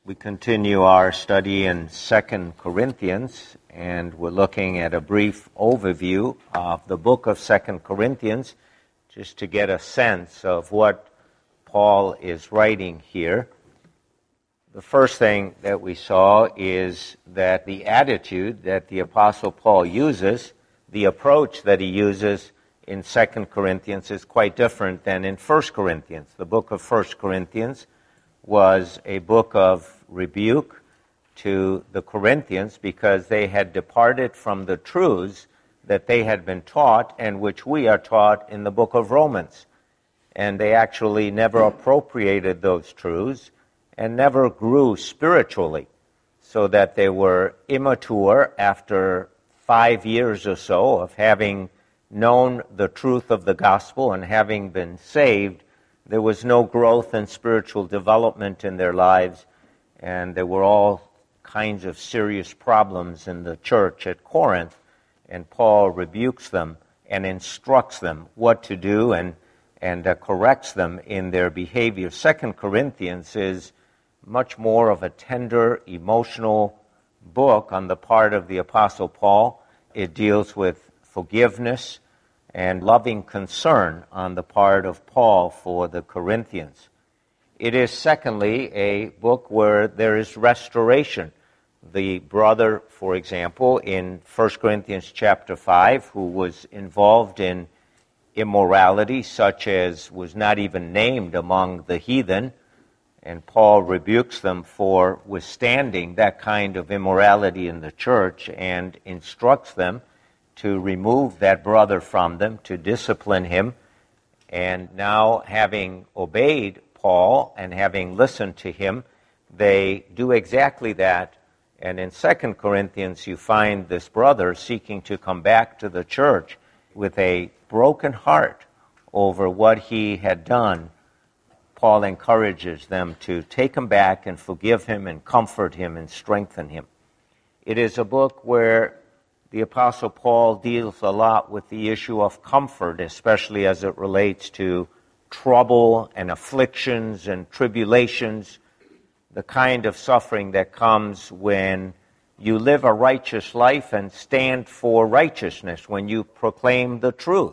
We continue our study in 2 Corinthians, and we're looking at a brief overview of the book of 2 Corinthians, just to get a sense of what Paul is writing here. The first thing that we saw is that the attitude that the Apostle Paul uses, the approach that he uses in 2 Corinthians is quite different than in 1 Corinthians. The book of 1 Corinthians was a book of rebuke to the Corinthians because they had departed from the truths that they had been taught and which we are taught in the book of Romans. And they actually never appropriated those truths and never grew spiritually, so that they were immature after 5 years or so of having known the truth of the gospel and having been saved. There was no growth and spiritual development in their lives, and there were all kinds of serious problems in the church at Corinth, and Paul rebukes them and instructs them what to do and corrects them in their behavior. 2 Corinthians is much more of a tender, emotional book on the part of the Apostle Paul. It deals with forgiveness and loving concern on the part of Paul for the Corinthians. It is, secondly, a book where there is restoration. The brother, for example, in 1 Corinthians chapter 5, who was involved in immorality such as was not even named among the heathen, and Paul rebukes them for withstanding that kind of immorality in the church and instructs them to remove that brother from them, to discipline him. And now, having obeyed Paul and having listened to him, they do exactly that. And in 2 Corinthians, you find this brother seeking to come back to the church with a broken heart over what he had done. Paul encourages them to take him back and forgive him and comfort him and strengthen him. It is a book where the Apostle Paul deals a lot with the issue of comfort, especially as it relates to trouble and afflictions and tribulations, the kind of suffering that comes when you live a righteous life and stand for righteousness, when you proclaim the truth.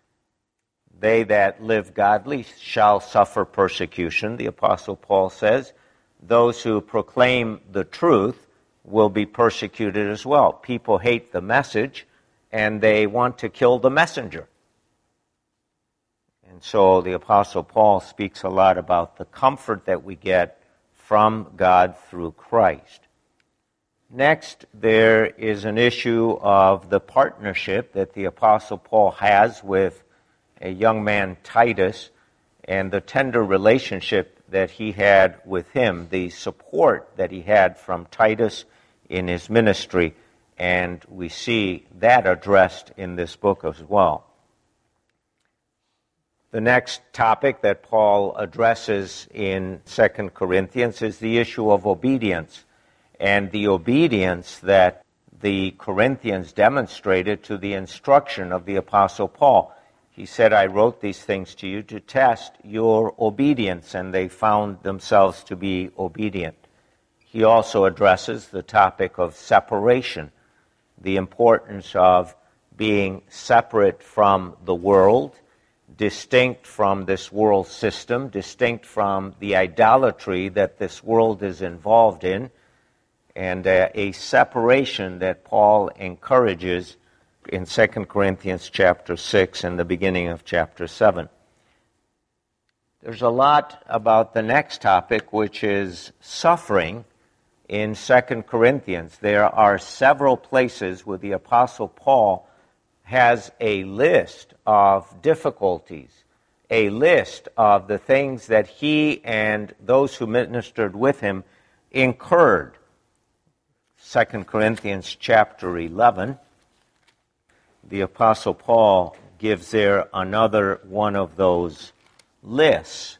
They that live godly shall suffer persecution, the Apostle Paul says. Those who proclaim the truth will be persecuted as well. People hate the message, and they want to kill the messenger. And so the Apostle Paul speaks a lot about the comfort that we get from God through Christ. Next, there is an issue of the partnership that the Apostle Paul has with a young man, Titus, and the tender relationship that he had with him, the support that he had from Titus in his ministry, and we see that addressed in this book as well. The next topic that Paul addresses in 2 Corinthians is the issue of obedience, and the obedience that the Corinthians demonstrated to the instruction of the Apostle Paul. He said, I wrote these things to you to test your obedience, and they found themselves to be obedient. He also addresses the topic of separation, the importance of being separate from the world, distinct from this world system, distinct from the idolatry that this world is involved in, and a separation that Paul encourages in 2 Corinthians chapter 6 and the beginning of chapter 7. There's a lot about the next topic, which is suffering in 2 Corinthians. There are several places where the Apostle Paul has a list of difficulties, a list of the things that he and those who ministered with him incurred. 2 Corinthians chapter 11, the Apostle Paul gives there another one of those lists.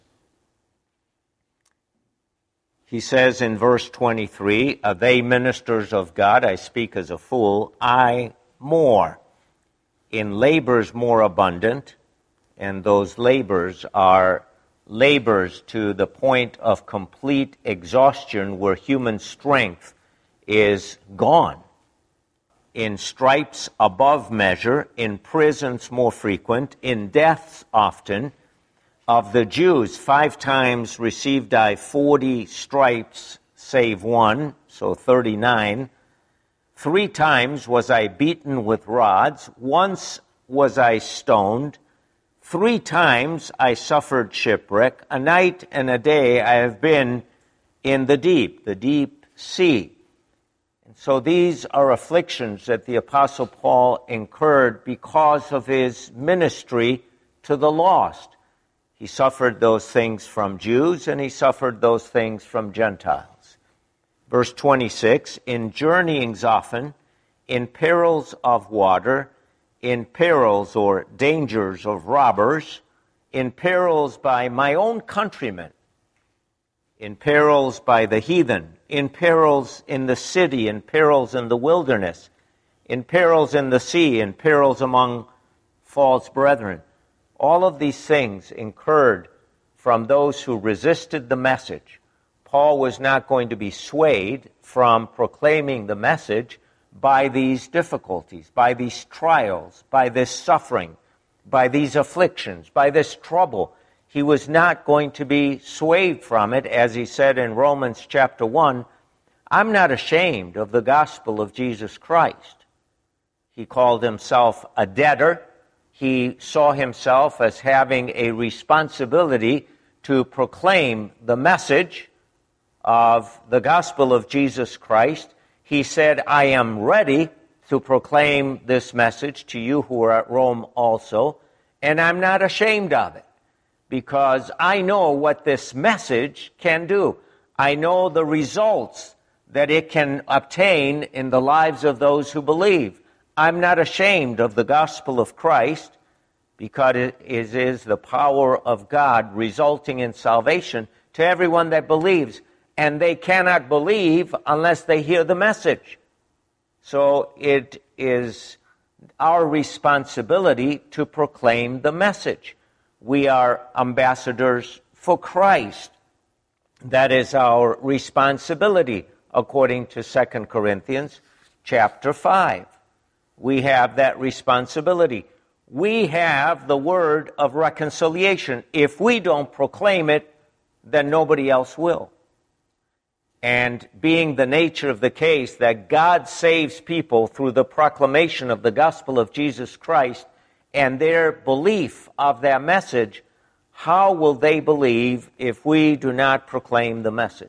He says in verse 23, Are they ministers of God? I speak as a fool. I more. In labors more abundant, and those labors are labors to the point of complete exhaustion where human strength is gone. In stripes above measure, in prisons more frequent, in deaths often. Of the Jews, 5 times received I 40 stripes, save one, so 39. 3 times was I beaten with rods. Once was I stoned. 3 times I suffered shipwreck. A night and a day I have been in the deep sea. And so these are afflictions that the Apostle Paul incurred because of his ministry to the lost. He suffered those things from Jews, and he suffered those things from Gentiles. Verse 26, in journeyings often, in perils of water, in perils or dangers of robbers, in perils by my own countrymen, in perils by the heathen, in perils in the city, in perils in the wilderness, in perils in the sea, in perils among false brethren. All of these things incurred from those who resisted the message. Paul was not going to be swayed from proclaiming the message by these difficulties, by these trials, by this suffering, by these afflictions, by this trouble. He was not going to be swayed from it, as he said in Romans chapter 1, I'm not ashamed of the gospel of Jesus Christ. He called himself a debtor. He saw himself as having a responsibility to proclaim the message of the gospel of Jesus Christ. He said, I am ready to proclaim this message to you who are at Rome also, and I'm not ashamed of it, because I know what this message can do. I know the results that it can obtain in the lives of those who believe. I'm not ashamed of the gospel of Christ, because it is the power of God resulting in salvation to everyone that believes. And they cannot believe unless they hear the message. So it is our responsibility to proclaim the message. We are ambassadors for Christ. That is our responsibility, according to 2 Corinthians chapter 5. We have that responsibility. We have the word of reconciliation. If we don't proclaim it, then nobody else will. And being the nature of the case that God saves people through the proclamation of the gospel of Jesus Christ and their belief of that message, how will they believe if we do not proclaim the message?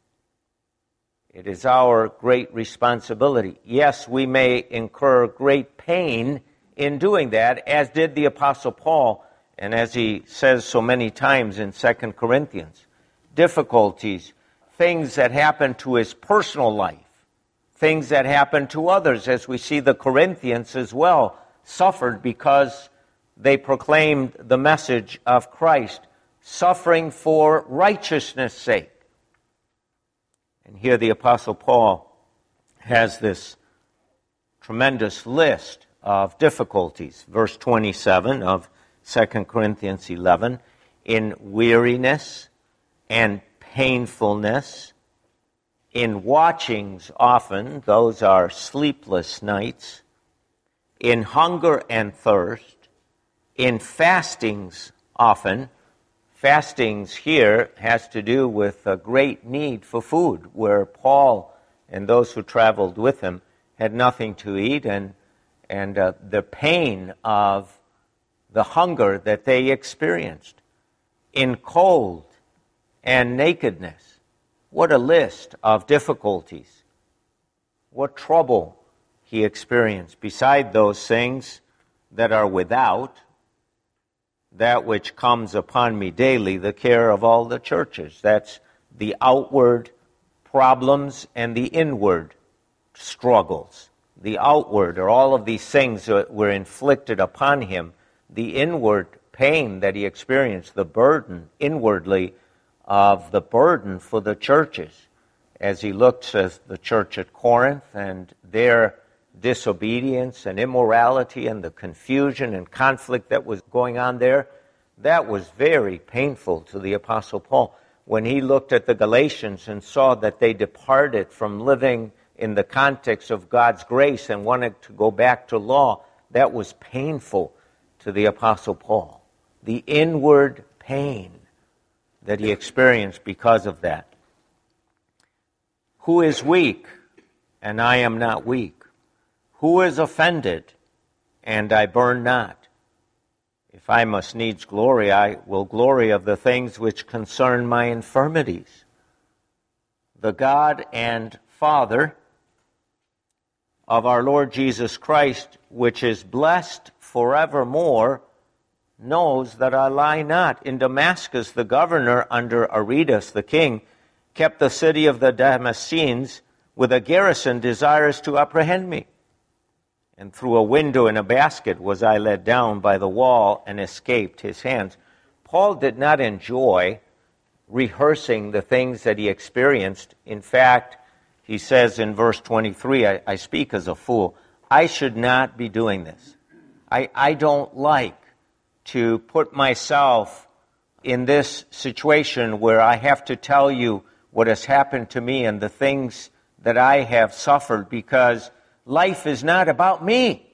It is our great responsibility. Yes, we may incur great pain in doing that, as did the Apostle Paul, and as he says so many times in 2 Corinthians. Difficulties, things that happen to his personal life, things that happen to others, as we see the Corinthians as well suffered because they proclaimed the message of Christ, suffering for righteousness' sake. And here the Apostle Paul has this tremendous list of difficulties. Verse 27 of 2 Corinthians 11, in weariness and painfulness, in watchings often, those are sleepless nights, in hunger and thirst, in fastings often. Fastings here has to do with a great need for food, where Paul and those who traveled with him had nothing to eat, and the pain of the hunger that they experienced, in cold and nakedness. What a list of difficulties. What trouble he experienced. Beside those things that are without, that which comes upon me daily, the care of all the churches. That's the outward problems and the inward struggles. The outward are all of these things that were inflicted upon him. The inward pain that he experienced, the burden inwardly of the burden for the churches. As he looks at the church at Corinth and their disobedience and immorality and the confusion and conflict that was going on there, That was very painful to the Apostle Paul. When he looked at the Galatians and saw that they departed from living in the context of God's grace and wanted to go back to law, that was painful to the Apostle Paul. The inward pain that he experienced because of that. Who is weak, and I am not weak? Who is offended, and I burn not? If I must needs glory, I will glory of the things which concern my infirmities. The God and Father of our Lord Jesus Christ, which is blessed forevermore, knows that I lie not. In Damascus, the governor under Aretas the king kept the city of the Damascenes with a garrison desirous to apprehend me. And through a window in a basket was I let down by the wall and escaped his hands. Paul did not enjoy rehearsing the things that he experienced. In fact, he says in verse 23, I speak as a fool. I should not be doing this. I don't like to put myself in this situation where I have to tell you what has happened to me and the things that I have suffered, because life is not about me.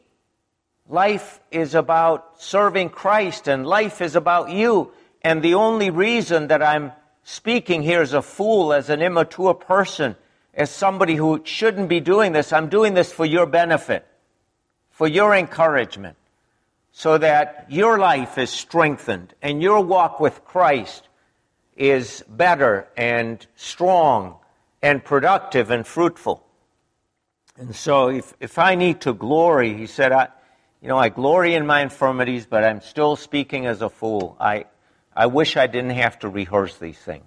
Life is about serving Christ, and life is about you. And the only reason that I'm speaking here as a fool, as an immature person, as somebody who shouldn't be doing this, I'm doing this for your benefit, for your encouragement, so that your life is strengthened and your walk with Christ is better and strong and productive and fruitful. And so if I need to glory, he said, I glory in my infirmities, but I'm still speaking as a fool. I wish I didn't have to rehearse these things.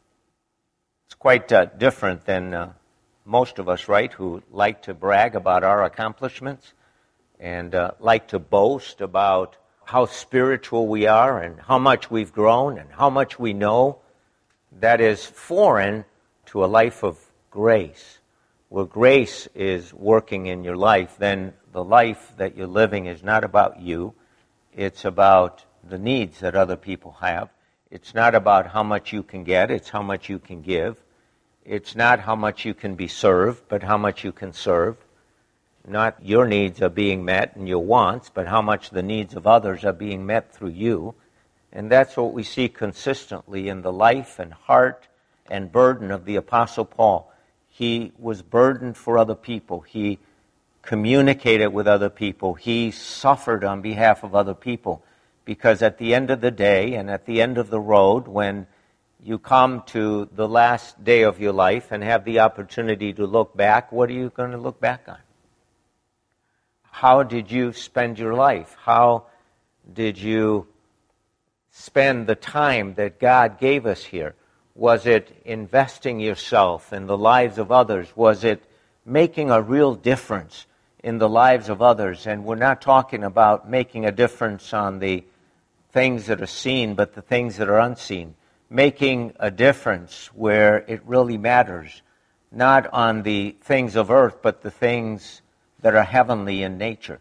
It's quite different than most of us, right, who like to brag about our accomplishments and like to boast about how spiritual we are and how much we've grown and how much we know. That is foreign to a life of grace. Where grace is working in your life, then the life that you're living is not about you. It's about the needs that other people have. It's not about how much you can get, it's how much you can give. It's not how much you can be served, but how much you can serve. Not your needs are being met and your wants, but how much the needs of others are being met through you. And that's what we see consistently in the life and heart and burden of the Apostle Paul. He was burdened for other people. He communicated with other people. He suffered on behalf of other people. Because at the end of the day and at the end of the road, when you come to the last day of your life and have the opportunity to look back, what are you going to look back on? How did you spend your life? How did you spend the time that God gave us here? Was it investing yourself in the lives of others? Was it making a real difference in the lives of others? And we're not talking about making a difference on the things that are seen, but the things that are unseen. Making a difference where it really matters, not on the things of earth, but the things that are heavenly in nature.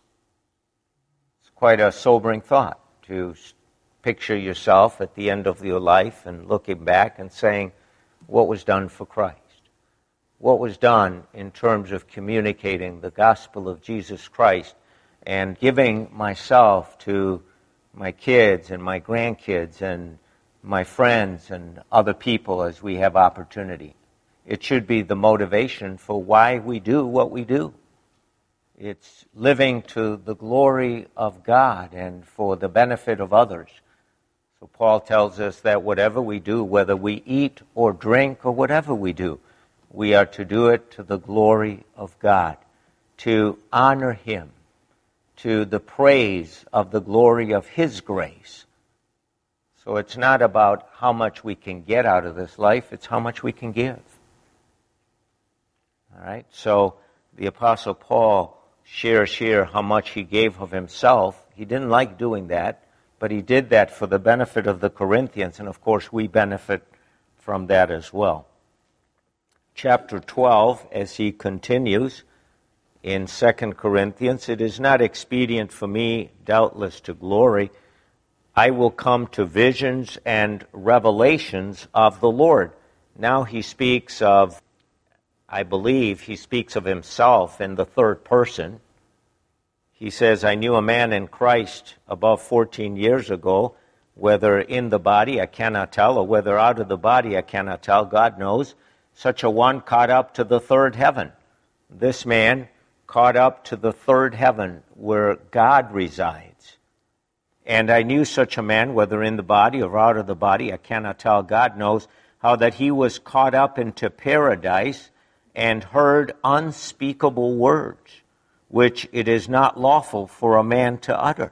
It's quite a sobering thought to picture yourself at the end of your life and looking back and saying, what was done for Christ? What was done in terms of communicating the gospel of Jesus Christ and giving myself to my kids and my grandkids and my friends and other people as we have opportunity. It should be the motivation for why we do what we do. It's living to the glory of God and for the benefit of others. So Paul tells us that whatever we do, whether we eat or drink or whatever we do, we are to do it to the glory of God, to honor Him, to the praise of the glory of His grace. So it's not about how much we can get out of this life, it's how much we can give. All right? So the Apostle Paul shares here how much he gave of himself. He didn't like doing that, but he did that for the benefit of the Corinthians, and of course we benefit from that as well. Chapter 12, as he continues in 2 Corinthians, it is not expedient for me, doubtless, to glory, I will come to visions and revelations of the Lord. Now he speaks of, I believe he speaks of himself in the third person. He says, I knew a man in Christ above 14 years ago, whether in the body I cannot tell, or whether out of the body I cannot tell, God knows, such a one caught up to the third heaven. This man caught up to the third heaven where God resides. And I knew such a man, whether in the body or out of the body, I cannot tell, God knows, how that he was caught up into paradise and heard unspeakable words, which it is not lawful for a man to utter.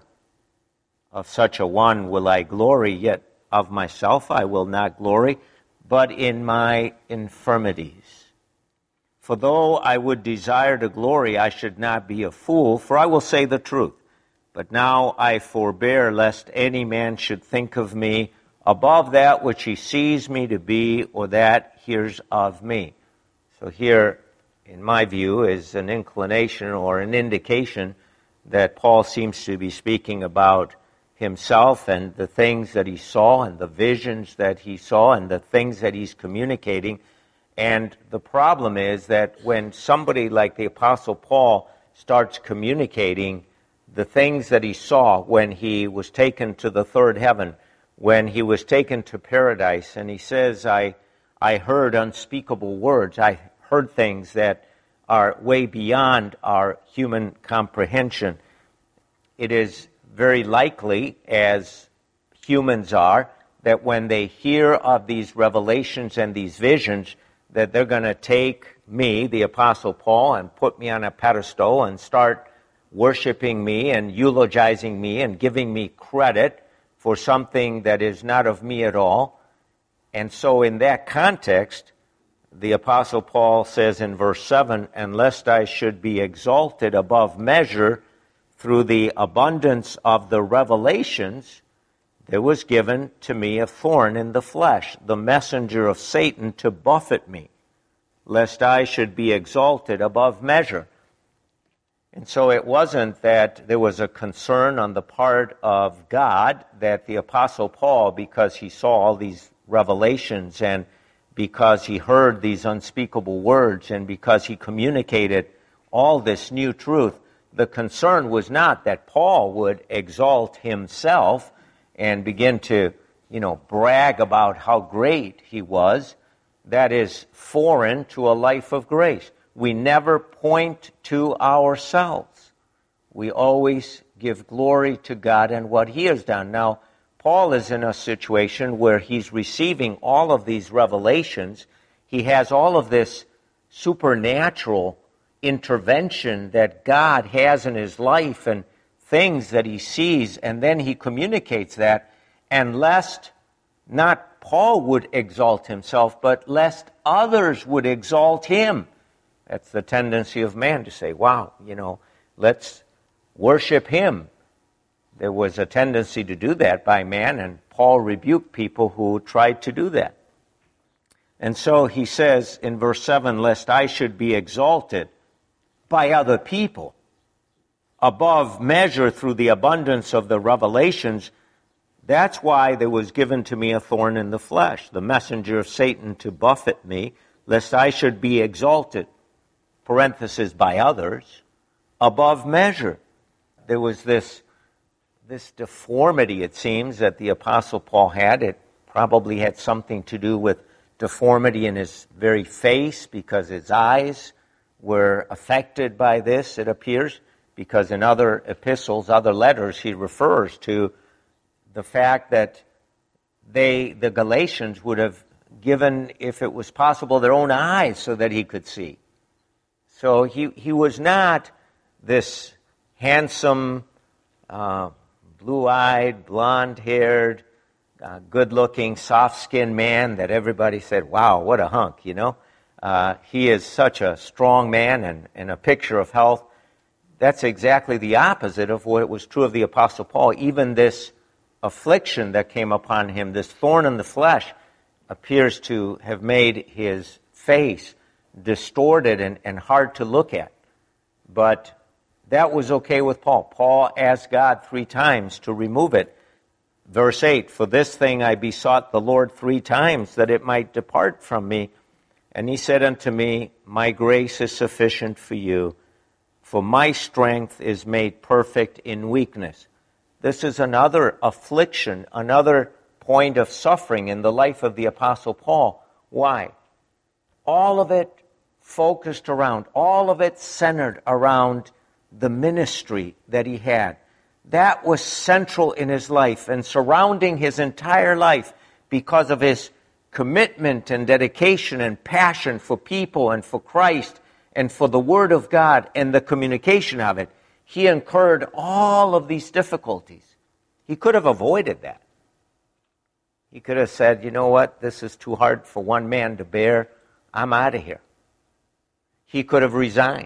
Of such a one will I glory, yet of myself I will not glory, but in my infirmities. For though I would desire to glory, I should not be a fool, for I will say the truth. But now I forbear, lest any man should think of me above that which he sees me to be, or that hears of me. So here, in my view, is an inclination or an indication that Paul seems to be speaking about himself and the things that he saw and the visions that he saw and the things that he's communicating. And the problem is that when somebody like the Apostle Paul starts communicating the things that he saw when he was taken to the third heaven, when he was taken to paradise, and he says, I heard unspeakable words, I heard things that are way beyond our human comprehension. It is very likely, as humans are, that when they hear of these revelations and these visions, that they're going to take me, the Apostle Paul, and put me on a pedestal and start worshiping me and eulogizing me and giving me credit for something that is not of me at all. And so in that context, the Apostle Paul says in verse 7, and lest I should be exalted above measure through the abundance of the revelations, there was given to me a thorn in the flesh, the messenger of Satan to buffet me, lest I should be exalted above measure. And so it wasn't that there was a concern on the part of God that the Apostle Paul, because he saw all these revelations and because he heard these unspeakable words and because he communicated all this new truth, the concern was not that Paul would exalt himself and begin to, brag about how great he was. That is foreign to a life of grace. We never point to ourselves. We always give glory to God and what he has done. Now, Paul is in a situation where he's receiving all of these revelations. He has all of this supernatural intervention that God has in his life and things that he sees, and then he communicates that. And lest not Paul would exalt himself, but lest others would exalt him. That's the tendency of man to say, wow, let's worship him. There was a tendency to do that by man, and Paul rebuked people who tried to do that. And so he says in verse 7, lest I should be exalted by other people above measure through the abundance of the revelations. That's why there was given to me a thorn in the flesh, the messenger of Satan to buffet me, lest I should be exalted, parenthesis, by others, above measure. There was this deformity, it seems, that the Apostle Paul had. It probably had something to do with deformity in his very face, because his eyes were affected by this, it appears, because in other epistles, other letters, he refers to the fact that the Galatians would have given, if it was possible, their own eyes so that he could see. So he was not this handsome, blue-eyed, blonde-haired, good-looking, soft-skinned man that everybody said, wow, what a hunk, He is such a strong man and a picture of health. That's exactly the opposite of what was true of the Apostle Paul. Even this affliction that came upon him, this thorn in the flesh, appears to have made his face distorted and hard to look at. But that was okay with Paul. Paul asked God 3 times to remove it. Verse 8, for this thing I besought the Lord 3 times, that it might depart from me. And he said unto me, my grace is sufficient for you, for my strength is made perfect in weakness. This is another affliction, another point of suffering in the life of the Apostle Paul. Why? All of it focused around, all of it centered around the ministry that he had. That was central in his life and surrounding his entire life because of his commitment and dedication and passion for people and for Christ and for the Word of God and the communication of it. He incurred all of these difficulties. He could have avoided that. He could have said, you know what, this is too hard for one man to bear. I'm out of here. He could have resigned.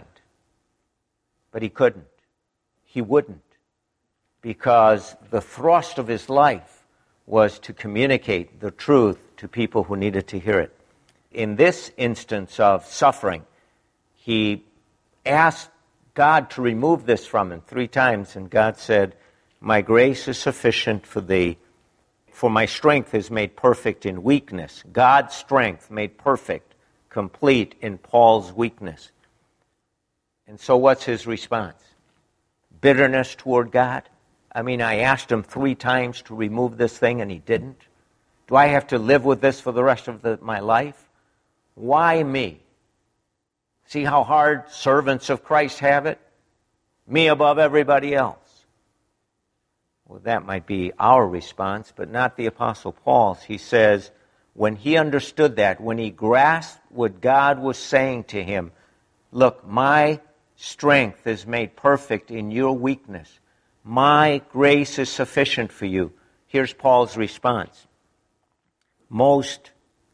But he couldn't. He wouldn't. Because the thrust of his life was to communicate the truth to people who needed to hear it. In this instance of suffering, he asked God to remove this from him 3 times, and God said, my grace is sufficient for thee, for my strength is made perfect in weakness. God's strength made perfect, complete in Paul's weakness. And so what's his response? Bitterness toward God? I mean, I asked him 3 times to remove this thing and he didn't. Do I have to live with this for the rest of my life? Why me? See how hard servants of Christ have it? Me above everybody else. Well, that might be our response, but not the Apostle Paul's. He says, when he understood that, when he grasped what God was saying to him, look, my strength is made perfect in your weakness. My grace is sufficient for you. Here's Paul's response. Most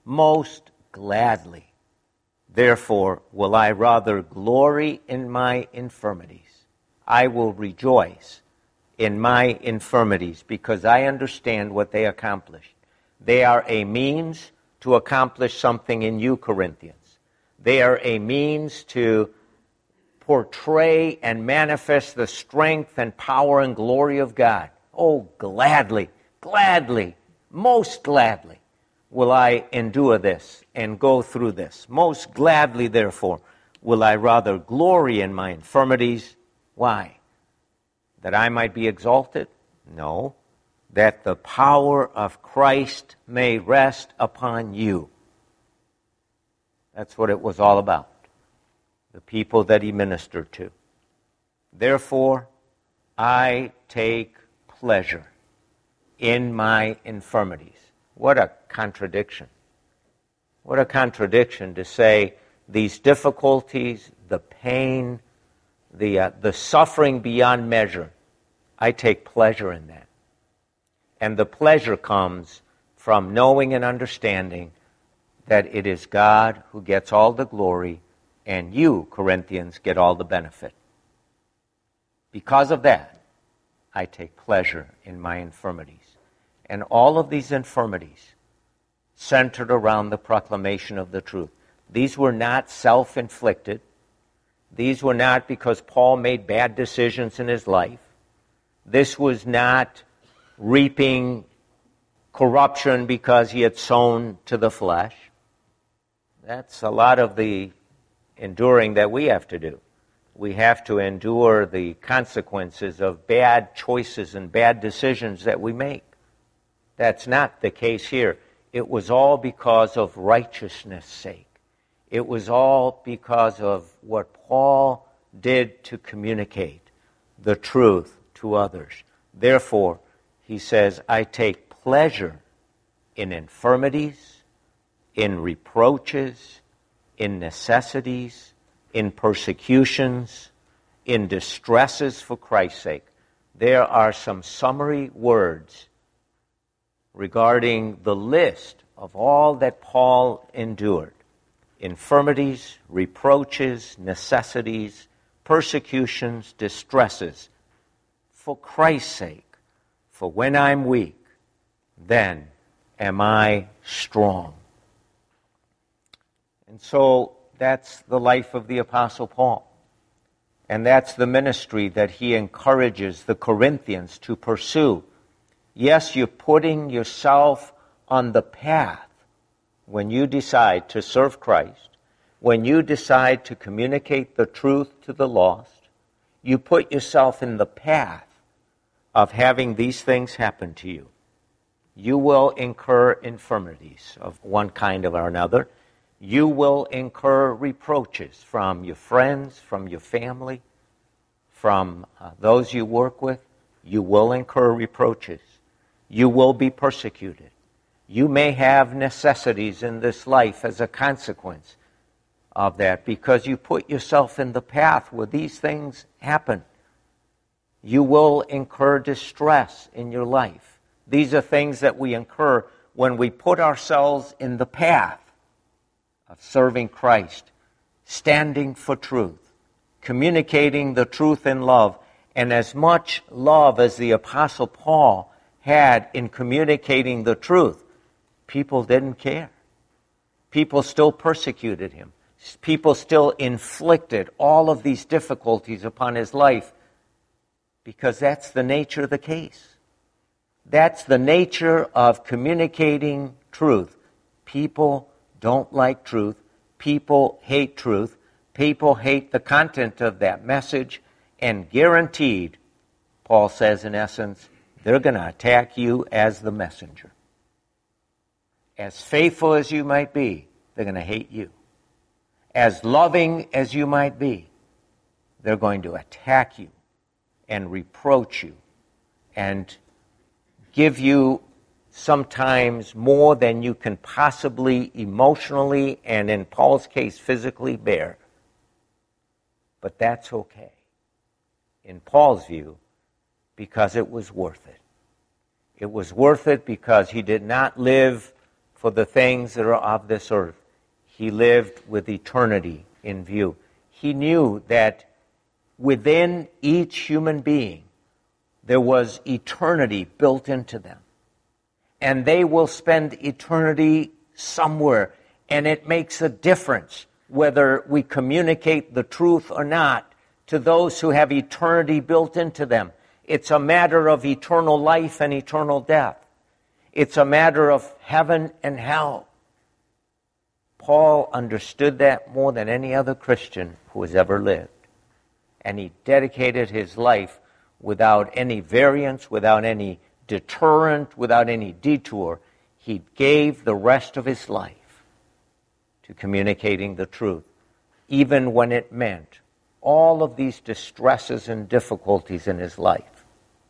gladly, therefore, will I rather glory in my infirmities. I will rejoice in my infirmities because I understand what they accomplished. They are a means to accomplish something in you, Corinthians. They are a means to portray and manifest the strength and power and glory of God. Oh, gladly, most gladly will I endure this and go through this. Most gladly, therefore, will I rather glory in my infirmities. Why? That I might be exalted? No. That the power of Christ may rest upon you. That's what it was all about. The people that he ministered to. Therefore, I take pleasure in my infirmities. What a contradiction. What a contradiction to say these difficulties, the pain, the suffering beyond measure, I take pleasure in that. And the pleasure comes from knowing and understanding that it is God who gets all the glory and you, Corinthians, get all the benefit. Because of that, I take pleasure in my infirmities. And all of these infirmities centered around the proclamation of the truth. These were not self-inflicted. These were not because Paul made bad decisions in his life. This was not reaping corruption because he had sown to the flesh. That's a lot of the enduring that we have to do. We have to endure the consequences of bad choices and bad decisions that we make. That's not the case here. It was all because of righteousness' sake. It was all because of what Paul did to communicate the truth to others. Therefore, he says, I take pleasure in infirmities, in reproaches, in necessities, in persecutions, in distresses for Christ's sake. There are some summary words regarding the list of all that Paul endured. Infirmities, reproaches, necessities, persecutions, distresses, for Christ's sake. For when I'm weak, then am I strong. And so that's the life of the Apostle Paul. And that's the ministry that he encourages the Corinthians to pursue Yes, you're putting yourself on the path when you decide to serve Christ, when you decide to communicate the truth to the lost. You put yourself in the path of having these things happen to you. You will incur infirmities of one kind or another. You will incur reproaches from your friends, from your family, from those you work with. You will incur reproaches. You will be persecuted. You may have necessities in this life as a consequence of that because you put yourself in the path where these things happen. You will incur distress in your life. These are things that we incur when we put ourselves in the path of serving Christ, standing for truth, communicating the truth in love, and as much love as the Apostle Paul had in communicating the truth, people didn't care. People still persecuted him. People still inflicted all of these difficulties upon his life because that's the nature of the case. That's the nature of communicating truth. People don't like truth. People hate truth. People hate the content of that message, and guaranteed, Paul says in essence, they're going to attack you as the messenger. As faithful as you might be, they're going to hate you. As loving as you might be, they're going to attack you and reproach you and give you sometimes more than you can possibly emotionally and in Paul's case physically bear. But that's okay in Paul's view because it was worth it. It was worth it because he did not live for the things that are of this earth. He lived with eternity in view. He knew that within each human being there was eternity built into them. And they will spend eternity somewhere. And it makes a difference whether we communicate the truth or not to those who have eternity built into them. It's a matter of eternal life and eternal death. It's a matter of heaven and hell. Paul understood that more than any other Christian who has ever lived. And he dedicated his life without any variance, without any deterrent, without any detour. He gave the rest of his life to communicating the truth, even when it meant all of these distresses and difficulties in his life.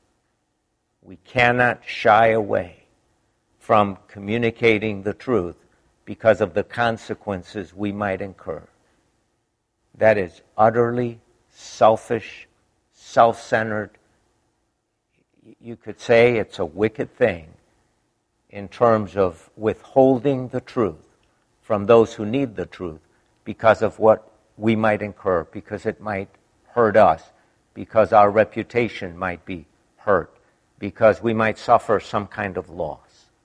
We cannot shy away from communicating the truth because of the consequences we might incur. That is utterly selfish, self-centered. You could say it's a wicked thing in terms of withholding the truth from those who need the truth because of what we might incur, because it might hurt us, because our reputation might be hurt, because we might suffer some kind of loss.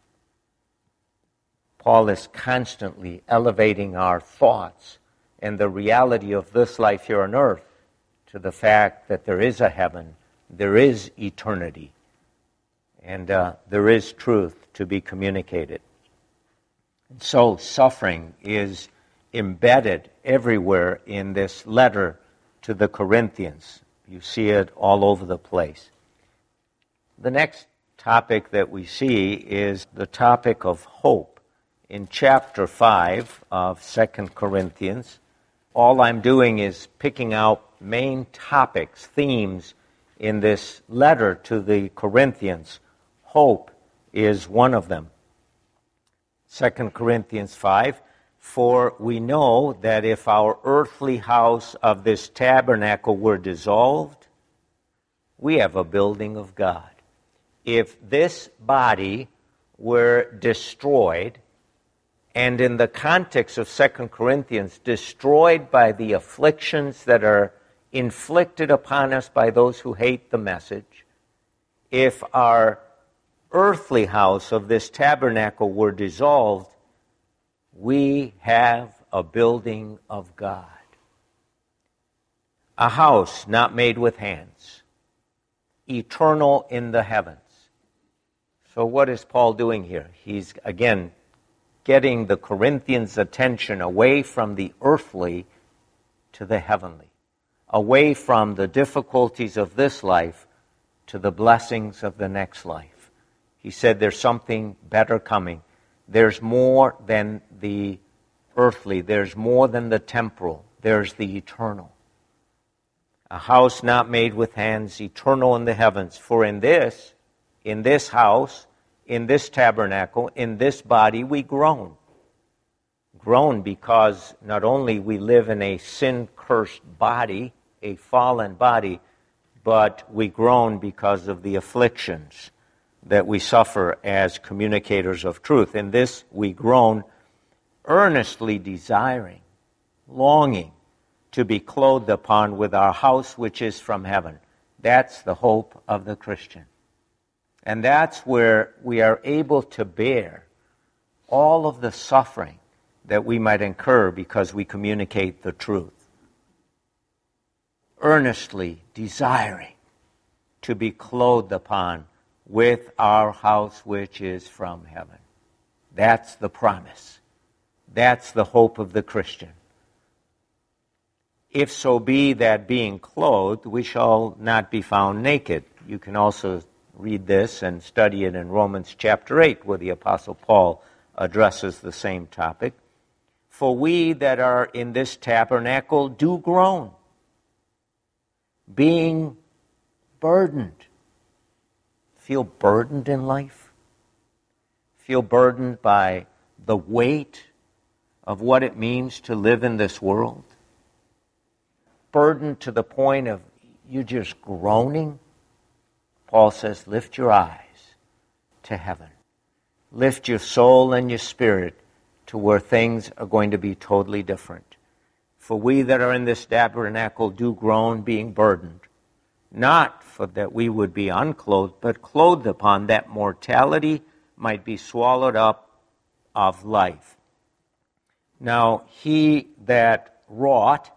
Paul is constantly elevating our thoughts and the reality of this life here on earth to the fact that there is a heaven, there is eternity, and there is truth to be communicated. And so suffering is embedded everywhere in this letter to the Corinthians. You see it all over the place. The next topic that we see is the topic of hope. In chapter 5 of 2 Corinthians, all I'm doing is picking out main topics, themes in this letter to the Corinthians. Hope is one of them. 2 Corinthians 5, for we know that if our earthly house of this tabernacle were dissolved, we have a building of God. If this body were destroyed, and in the context of 2 Corinthians, destroyed by the afflictions that are inflicted upon us by those who hate the message, if our earthly house of this tabernacle were dissolved, we have a building of God. A house not made with hands, eternal in the heavens. So what is Paul doing here? He's, again, getting the Corinthians' attention away from the earthly to the heavenly, away from the difficulties of this life to the blessings of the next life. He said there's something better coming. There's more than the earthly. There's more than the temporal. There's the eternal. A house not made with hands, eternal in the heavens. For in this house, in this tabernacle, in this body, we groan. Groan because not only we live in a sin-cursed body, a fallen body, but we groan because of the afflictions that we suffer as communicators of truth. In this we groan, earnestly desiring, longing to be clothed upon with our house which is from heaven. That's the hope of the Christian. And that's where we are able to bear all of the suffering that we might incur because we communicate the truth. Earnestly desiring to be clothed upon with our house which is from heaven. That's the promise. That's the hope of the Christian. If so be that being clothed, we shall not be found naked. You can also read this and study it in Romans chapter 8, where the Apostle Paul addresses the same topic. For we that are in this tabernacle do groan, being burdened. Feel burdened in life? Feel burdened by the weight of what it means to live in this world? Burdened to the point of you just groaning? Paul says, lift your eyes to heaven. Lift your soul and your spirit to where things are going to be totally different. For we that are in this tabernacle do groan, being burdened, not for that we would be unclothed, but clothed upon, that mortality might be swallowed up of life. Now he that wrought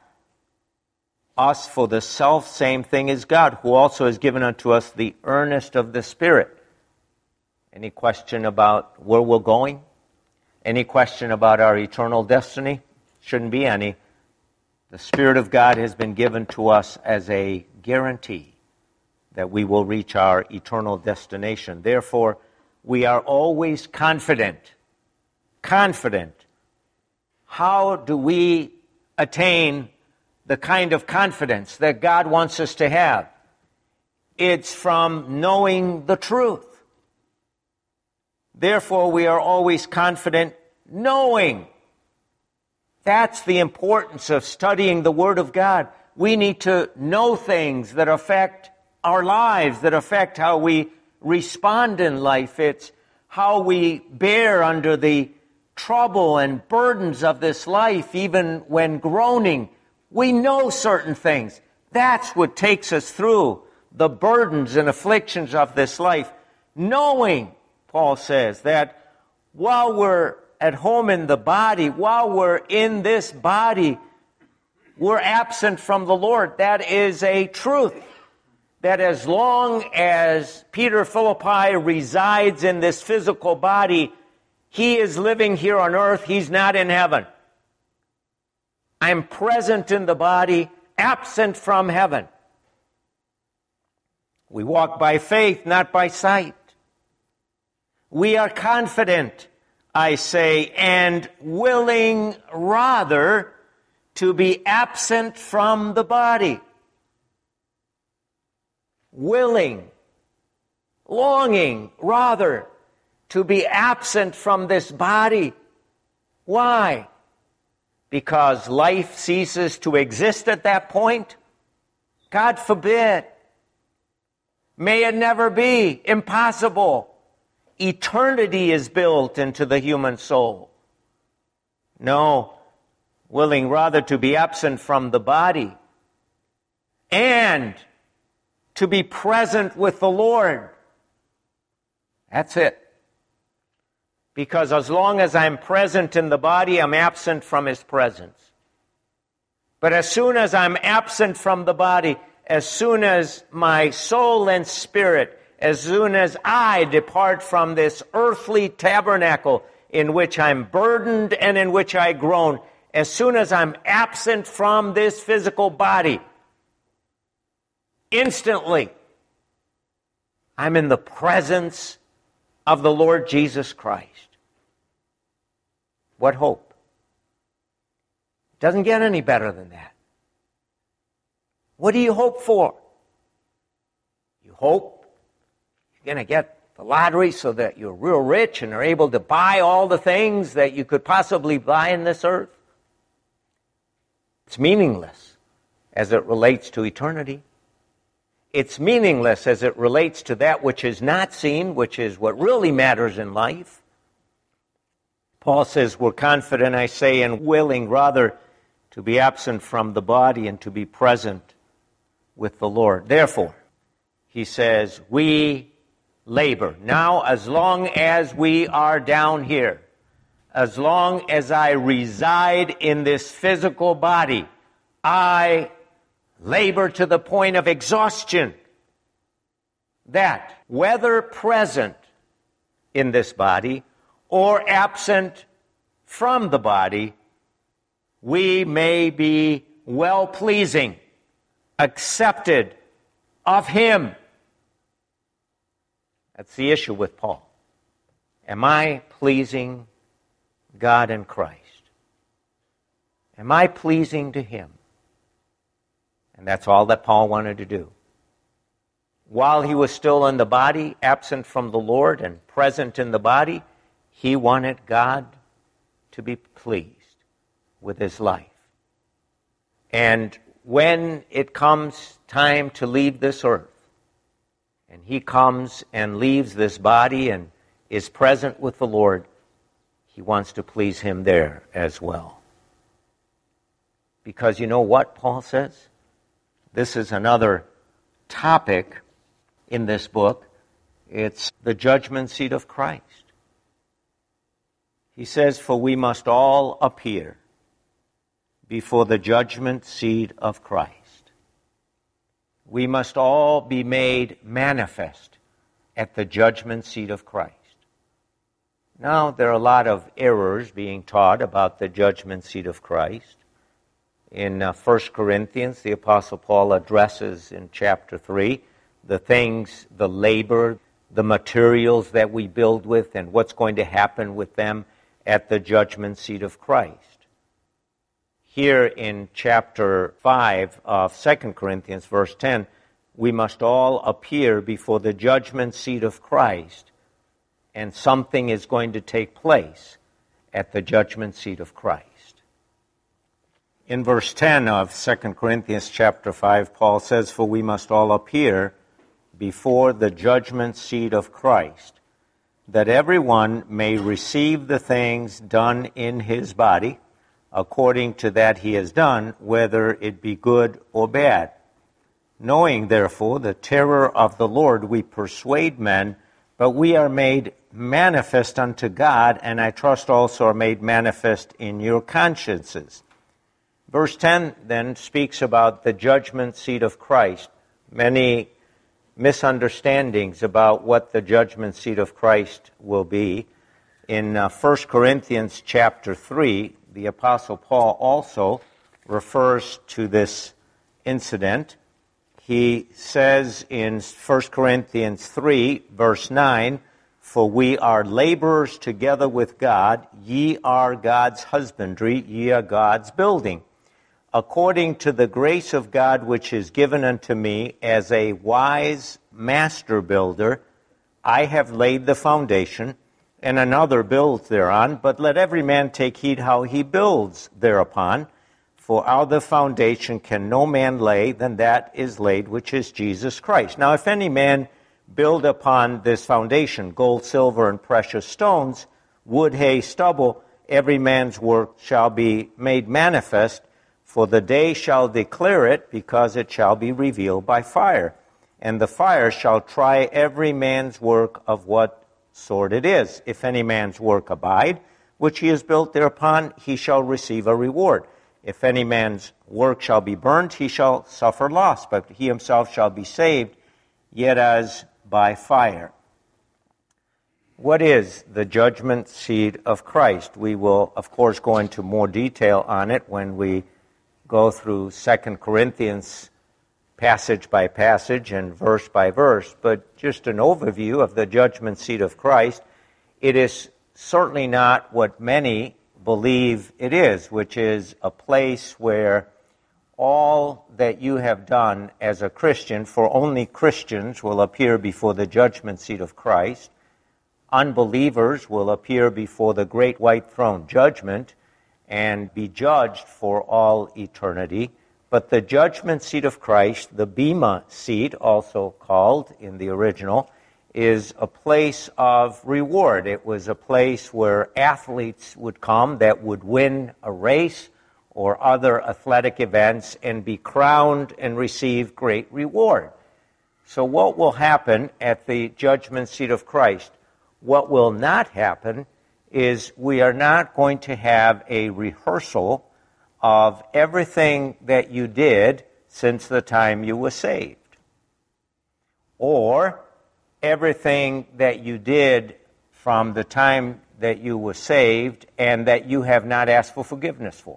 us for the self-same thing is God, who also has given unto us the earnest of the Spirit. Any question about where we're going? Any question about our eternal destiny? Shouldn't be any. The Spirit of God has been given to us as a guarantee that we will reach our eternal destination. Therefore, we are always confident. Confident. How do we attain the kind of confidence that God wants us to have? It's from knowing the truth. Therefore, we are always confident knowing. That's the importance of studying the Word of God. We need to know things that affect our lives, that affect how we respond in life. It's how we bear under the trouble and burdens of this life, even when groaning. We know certain things. That's what takes us through the burdens and afflictions of this life. Knowing, Paul says, that while we're at home in the body, while we're in this body, we're absent from the Lord. That is a truth. That as long as Peter Philippi resides in this physical body, he is living here on earth. He's not in heaven. I'm present in the body, absent from heaven. We walk by faith, not by sight. We are confident, I say, and willing rather to be absent from the body. Willing, longing rather to be absent from this body. Why? Because life ceases to exist at that point? God forbid. May it never be. Impossible. Eternity is built into the human soul. No, willing rather to be absent from the body and to be present with the Lord. That's it. Because as long as I'm present in the body, I'm absent from His presence. But as soon as I'm absent from the body, as soon as my soul and spirit, as soon as I depart from this earthly tabernacle in which I'm burdened and in which I groan, as soon as I'm absent from this physical body, instantly I'm in the presence of the Lord Jesus Christ. What hope? It doesn't get any better than that. What do you hope for? You hope you're going to get the lottery so that you're real rich and are able to buy all the things that you could possibly buy in this earth. It's meaningless as it relates to eternity. It's meaningless as it relates to that which is not seen, which is what really matters in life. Paul says, we're confident, I say, and willing rather to be absent from the body and to be present with the Lord. Therefore, he says, we labor. Now, as long as we are down here, as long as I reside in this physical body, I labor to the point of exhaustion, that whether present in this body or absent from the body, we may be well-pleasing, accepted of Him. That's the issue with Paul. Am I pleasing God and Christ? Am I pleasing to Him? And that's all that Paul wanted to do. While he was still in the body, absent from the Lord and present in the body, he wanted God to be pleased with his life. And when it comes time to leave this earth, and he comes and leaves this body and is present with the Lord, he wants to please Him there as well. Because you know what Paul says? This is another topic in this book. It's the judgment seat of Christ. He says, for we must all appear before the judgment seat of Christ. We must all be made manifest at the judgment seat of Christ. Now, there are a lot of errors being taught about the judgment seat of Christ. In 1 Corinthians, the Apostle Paul addresses in chapter 3 the things, the labor, the materials that we build with and what's going to happen with them at the judgment seat of Christ. Here in chapter 5 of 2 Corinthians, verse 10, we must all appear before the judgment seat of Christ, and something is going to take place at the judgment seat of Christ. In verse 10 of 2 Corinthians chapter 5, Paul says, for we must all appear before the judgment seat of Christ, that everyone may receive the things done in his body, according to that he has done, whether it be good or bad. Knowing, therefore, the terror of the Lord, we persuade men, but we are made manifest unto God, and I trust also are made manifest in your consciences. Verse 10 then speaks about the judgment seat of Christ. Many misunderstandings about what the judgment seat of Christ will be. In 1 Corinthians chapter 3, the Apostle Paul also refers to this incident. He says in 1 Corinthians 3, verse 9, for we are laborers together with God, ye are God's husbandry, ye are God's building. According to the grace of God which is given unto me as a wise master builder, I have laid the foundation, and another builds thereon, but let every man take heed how he builds thereupon. For other foundation can no man lay than that is laid, which is Jesus Christ. Now, if any man build upon this foundation, gold, silver, and precious stones, wood, hay, stubble, every man's work shall be made manifest, for the day shall declare it, because it shall be revealed by fire. And the fire shall try every man's work of what sort it is. If any man's work abide, which he has built thereupon, he shall receive a reward. If any man's work shall be burnt, he shall suffer loss, but he himself shall be saved, yet as by fire. What is the judgment seat of Christ? We will, of course, go into more detail on it when we go through 2 Corinthians passage by passage and verse by verse, but just an overview of the judgment seat of Christ. It is certainly not what many believe it is, which is a place where all that you have done as a Christian, for only Christians, will appear before the judgment seat of Christ. Unbelievers will appear before the great white throne judgment and be judged for all eternity. But the judgment seat of Christ, the Bema seat, also called in the original, is a place of reward. It was a place where athletes would come that would win a race or other athletic events and be crowned and receive great reward. So what will happen at the judgment seat of Christ? What will not happen is we are not going to have a rehearsal of everything that you did since the time you were saved, or everything that you did from the time that you were saved and that you have not asked for forgiveness for.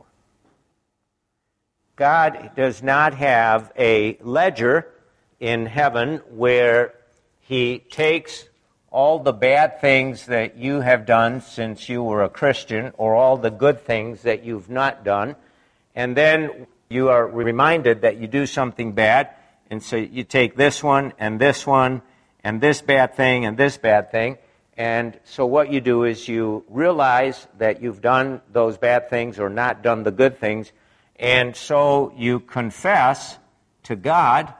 God does not have a ledger in heaven where He takes all the bad things that you have done since you were a Christian, or all the good things that you've not done, and then you are reminded that you do something bad, and so you take this one, and this one, and this bad thing, and this bad thing, and so what you do is you realize that you've done those bad things or not done the good things, and so you confess to God,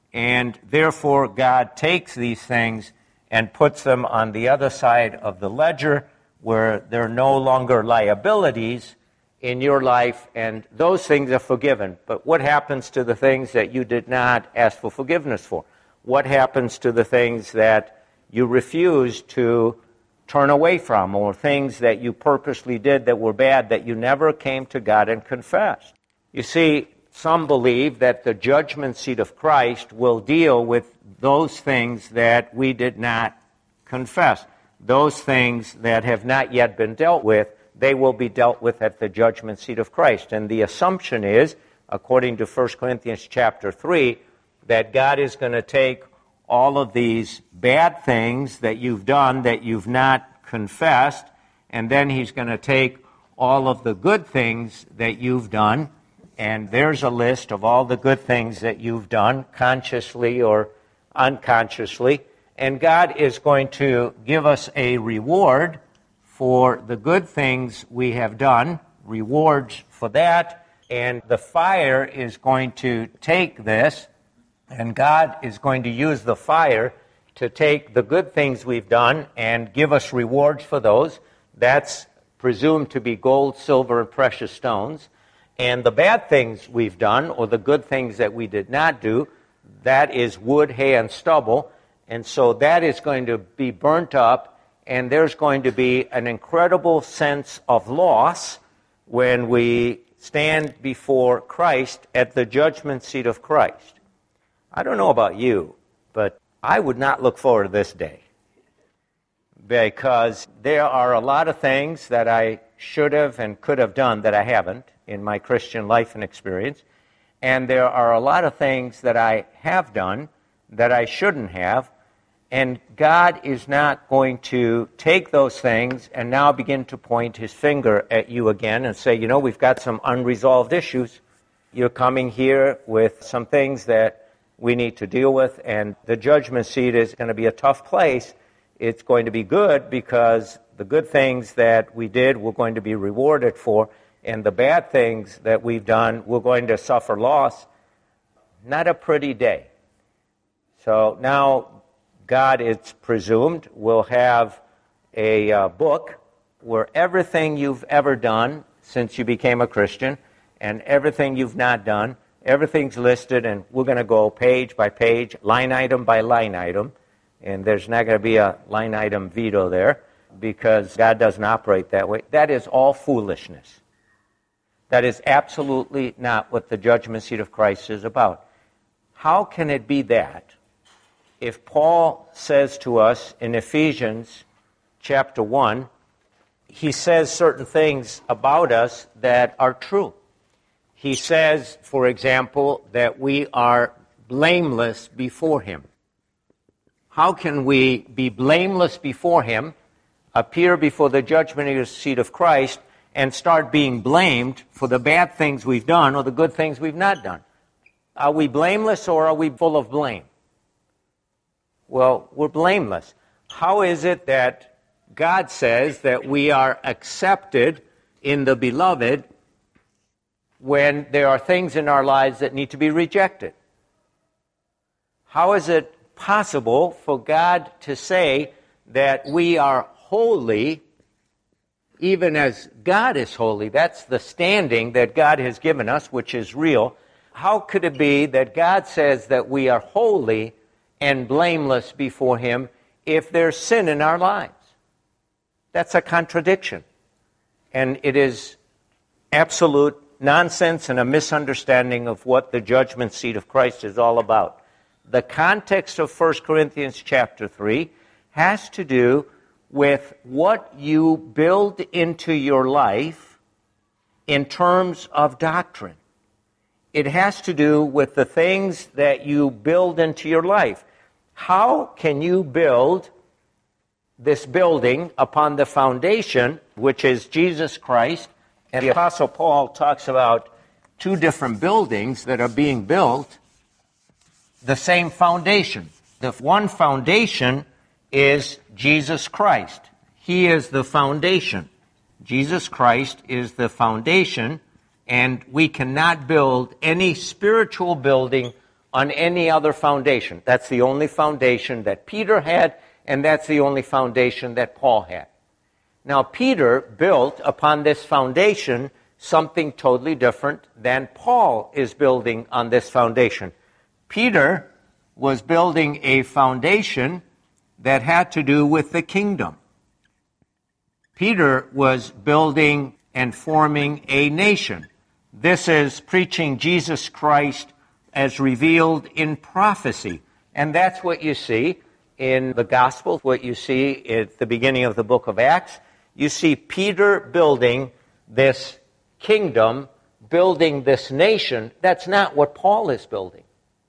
and therefore God takes these things and puts them on the other side of the ledger where there are no longer liabilities in your life, and those things are forgiven. But what happens to the things that you did not ask for forgiveness for? What happens to the things that you refused to turn away from, or things that you purposely did that were bad that you never came to God and confessed? You see, some believe that the judgment seat of Christ will deal with those things that we did not confess. Those things that have not yet been dealt with, they will be dealt with at the judgment seat of Christ. And the assumption is, according to 1 Corinthians chapter 3, that God is going to take all of these bad things that you've done that you've not confessed, and then He's going to take all of the good things that you've done, and there's a list of all the good things that you've done, consciously or unconsciously, and God is going to give us a reward for the good things we have done, rewards for that, and the fire is going to take this, and God is going to use the fire to take the good things we've done and give us rewards for those. That's presumed to be gold, silver, and precious stones. And the bad things we've done, or the good things that we did not do, that is wood, hay, and stubble. And so that is going to be burnt up, and there's going to be an incredible sense of loss when we stand before Christ at the judgment seat of Christ. I don't know about you, but I would not look forward to this day, because there are a lot of things that I should have and could have done that I haven't in my Christian life and experience, and there are a lot of things that I have done that I shouldn't have, and God is not going to take those things and now begin to point His finger at you again and say, we've got some unresolved issues. You're coming here with some things that we need to deal with, and the judgment seat is going to be a tough place. It's going to be good because the good things that we did, we're going to be rewarded for, and the bad things that we've done, we're going to suffer loss. Not a pretty day. So now God, it's presumed, will have a book where everything you've ever done since you became a Christian and everything you've not done, everything's listed, and we're going to go page by page, line item by line item, and there's not going to be a line item veto there because God doesn't operate that way. That is all foolishness. That is absolutely not what the judgment seat of Christ is about. How can it be that if Paul says to us in Ephesians chapter 1, he says certain things about us that are true. He says, for example, that we are blameless before him. How can we be blameless before him, appear before the judgment seat of Christ, and start being blamed for the bad things we've done or the good things we've not done? Are we blameless or are we full of blame? Well, we're blameless. How is it that God says that we are accepted in the beloved when there are things in our lives that need to be rejected? How is it possible for God to say that we are holy even as God is holy? That's the standing that God has given us, which is real. How could it be that God says that we are holy and blameless before him if there's sin in our lives? That's a contradiction. And it is absolute nonsense and a misunderstanding of what the judgment seat of Christ is all about. The context of 1 Corinthians chapter 3 has to do with what you build into your life in terms of doctrine. It has to do with the things that you build into your life. How can you build this building upon the foundation, which is Jesus Christ? And the Apostle Paul talks about two different buildings that are being built, the same foundation. The one foundation is Jesus Christ. He is the foundation. Jesus Christ is the foundation, and we cannot build any spiritual building on any other foundation. That's the only foundation that Peter had, and that's the only foundation that Paul had. Now, Peter built upon this foundation something totally different than Paul is building on this foundation. Peter was building a foundation that had to do with the kingdom. Peter was building and forming a nation. This is preaching Jesus Christ as revealed in prophecy. And that's what you see in the Gospels, what you see at the beginning of the book of Acts. You see Peter building this kingdom, building this nation. That's not what Paul is building.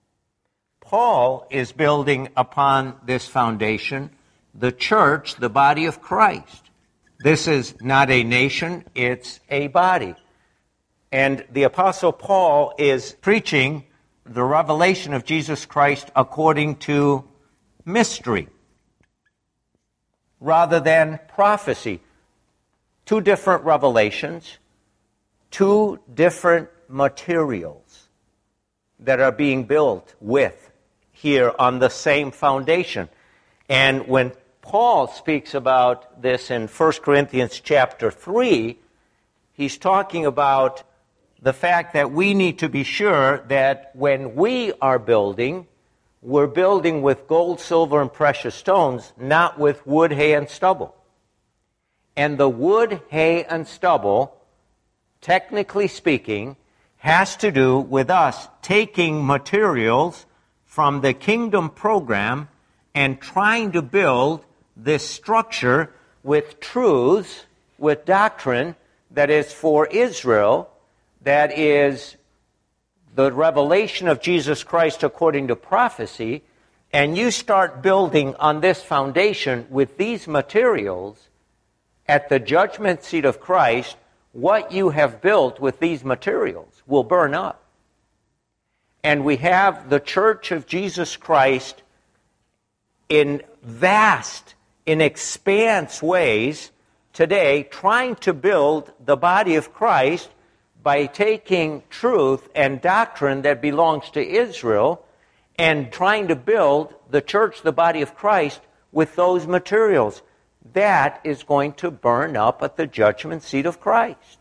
Paul is building upon this foundation the church, the body of Christ. This is not a nation, it's a body. And the Apostle Paul is preaching the revelation of Jesus Christ according to mystery rather than prophecy. Two different revelations, two different materials that are being built with here on the same foundation. And when Paul speaks about this in 1 Corinthians chapter 3, he's talking about the fact that we need to be sure that when we are building, we're building with gold, silver, and precious stones, not with wood, hay, and stubble. And the wood, hay, and stubble, technically speaking, has to do with us taking materials from the kingdom program and trying to build this structure with truths, with doctrine that is for Israel, that is the revelation of Jesus Christ according to prophecy, and you start building on this foundation with these materials, at the judgment seat of Christ, what you have built with these materials will burn up. And we have the church of Jesus Christ in vast, in expanse ways today, trying to build the body of Christ by taking truth and doctrine that belongs to Israel and trying to build the church, the body of Christ, with those materials. That is going to burn up at the judgment seat of Christ.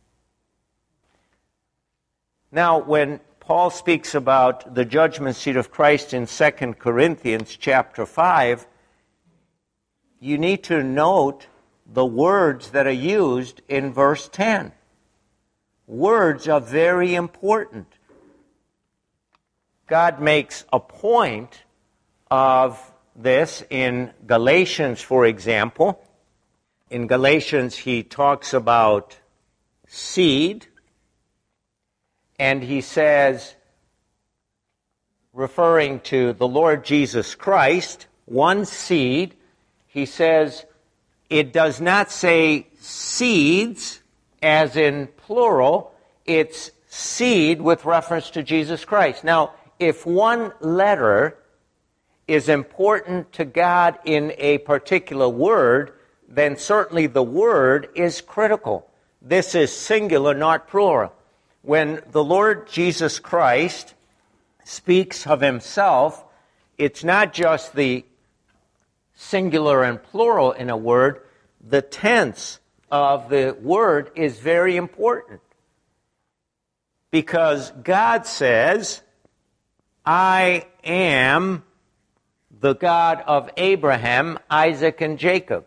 Now, when Paul speaks about the judgment seat of Christ in 2 Corinthians chapter 5, you need to note the words that are used in verse 10. Words are very important. God makes a point of this in Galatians, for example. In Galatians, he talks about seed, and he says, referring to the Lord Jesus Christ, one seed, he says, it does not say seeds as in plural, it's seed with reference to Jesus Christ. Now, if one letter is important to God in a particular word, then certainly the word is critical. This is singular, not plural. When the Lord Jesus Christ speaks of himself, it's not just the singular and plural in a word. The tense of the word is very important. Because God says, I am the God of Abraham, Isaac, and Jacob.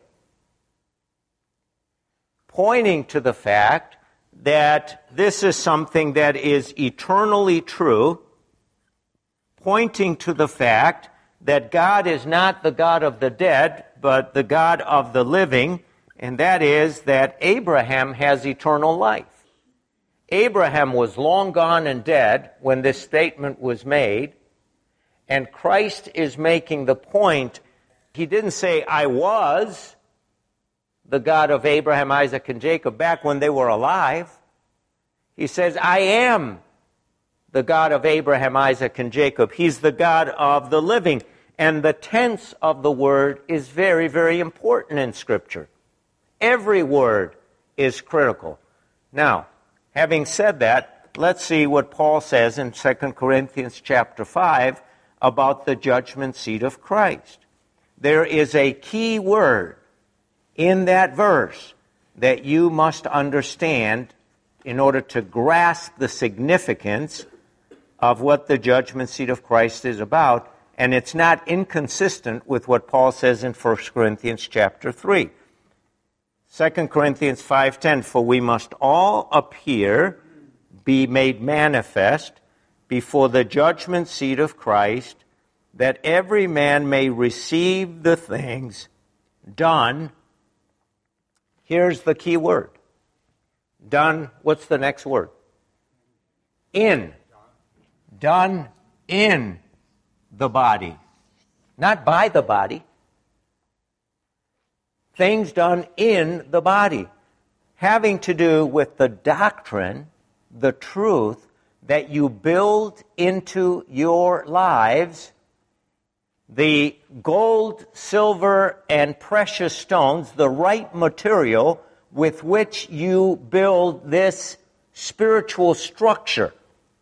Pointing to the fact that this is something that is eternally true, pointing to the fact that God is not the God of the dead, but the God of the living, and that is that Abraham has eternal life. Abraham was long gone and dead when this statement was made, and Christ is making the point. He didn't say, I was the God of Abraham, Isaac, and Jacob back when they were alive. He says, I am the God of Abraham, Isaac, and Jacob. He's the God of the living. And the tense of the word is very, very important in Scripture. Every word is critical. Now, having said that, let's see what Paul says in 2 Corinthians chapter 5 about the judgment seat of Christ. There is a key word in that verse that you must understand in order to grasp the significance of what the judgment seat of Christ is about, and it's not inconsistent with what Paul says in 1 Corinthians chapter 3. 2 Corinthians 5:10, for we must all appear, be made manifest before the judgment seat of Christ, that every man may receive the things done. Here's the key word. Done, what's the next word? In. Done in the body. Not by the body. Things done in the body. Having to do with the doctrine, the truth that you build into your lives, the gold, silver, and precious stones, the right material with which you build this spiritual structure.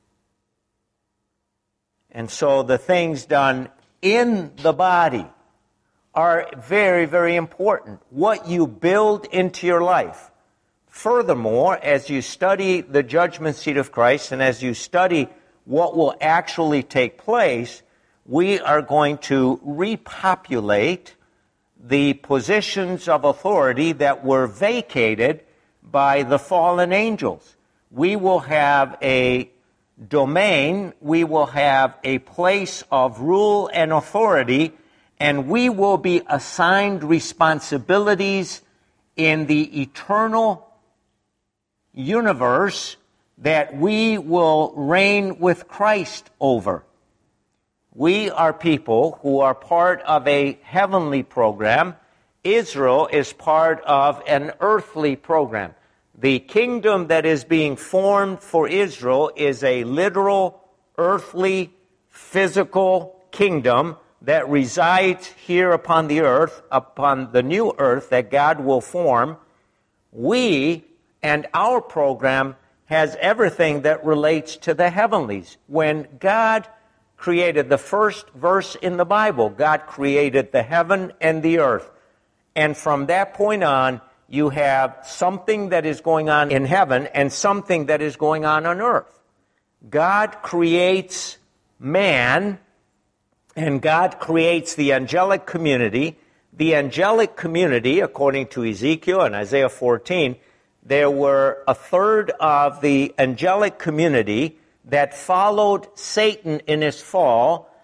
And so the things done in the body are very, very important. What you build into your life. Furthermore, as you study the judgment seat of Christ and as you study what will actually take place, we are going to repopulate the positions of authority that were vacated by the fallen angels. We will have a domain, we will have a place of rule and authority, and we will be assigned responsibilities in the eternal universe that we will reign with Christ over. We are people who are part of a heavenly program. Israel is part of an earthly program. The kingdom that is being formed for Israel is a literal, earthly, physical kingdom that resides here upon the earth, upon the new earth that God will form. We and our program has everything that relates to the heavenlies. When God created the first verse in the Bible, God created the heaven and the earth. And from that point on, you have something that is going on in heaven and something that is going on earth. God creates man, and God creates the angelic community. The angelic community, according to Ezekiel and Isaiah 14, there were a third of the angelic community that followed Satan in his fall,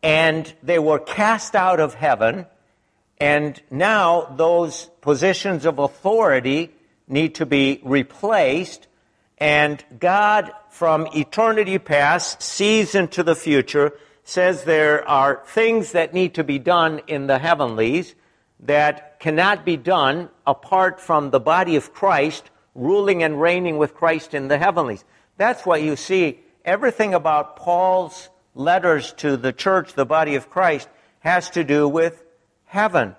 and they were cast out of heaven, and now those positions of authority need to be replaced, and God, from eternity past, sees into the future, says there are things that need to be done in the heavenlies that cannot be done apart from the body of Christ ruling and reigning with Christ in the heavenlies. That's why you see everything about Paul's letters to the church, the body of Christ, has to do with heaven.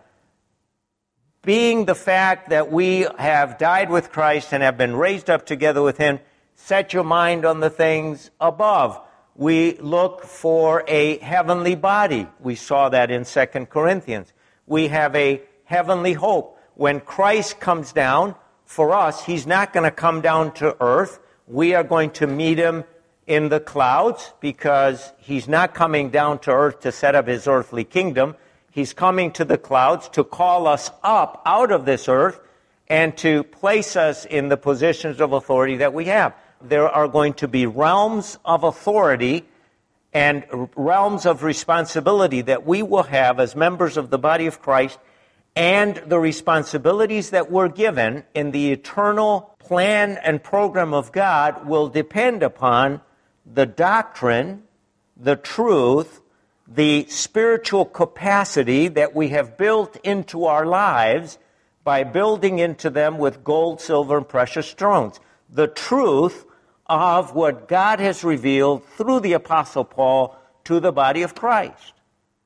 Being the fact that we have died with Christ and have been raised up together with Him, set your mind on the things above. We look for a heavenly body. We saw that in 2 Corinthians. We have a heavenly hope. When Christ comes down, for us, He's not going to come down to earth. We are going to meet Him in the clouds, because He's not coming down to earth to set up His earthly kingdom. He's coming to the clouds to call us up out of this earth and to place us in the positions of authority that we have. There are going to be realms of authority and realms of responsibility that we will have as members of the body of Christ, and the responsibilities that we're given in the eternal plan and program of God will depend upon the doctrine, the truth, the spiritual capacity that we have built into our lives by building into them with gold, silver, and precious stones. The truth of what God has revealed through the Apostle Paul to the body of Christ.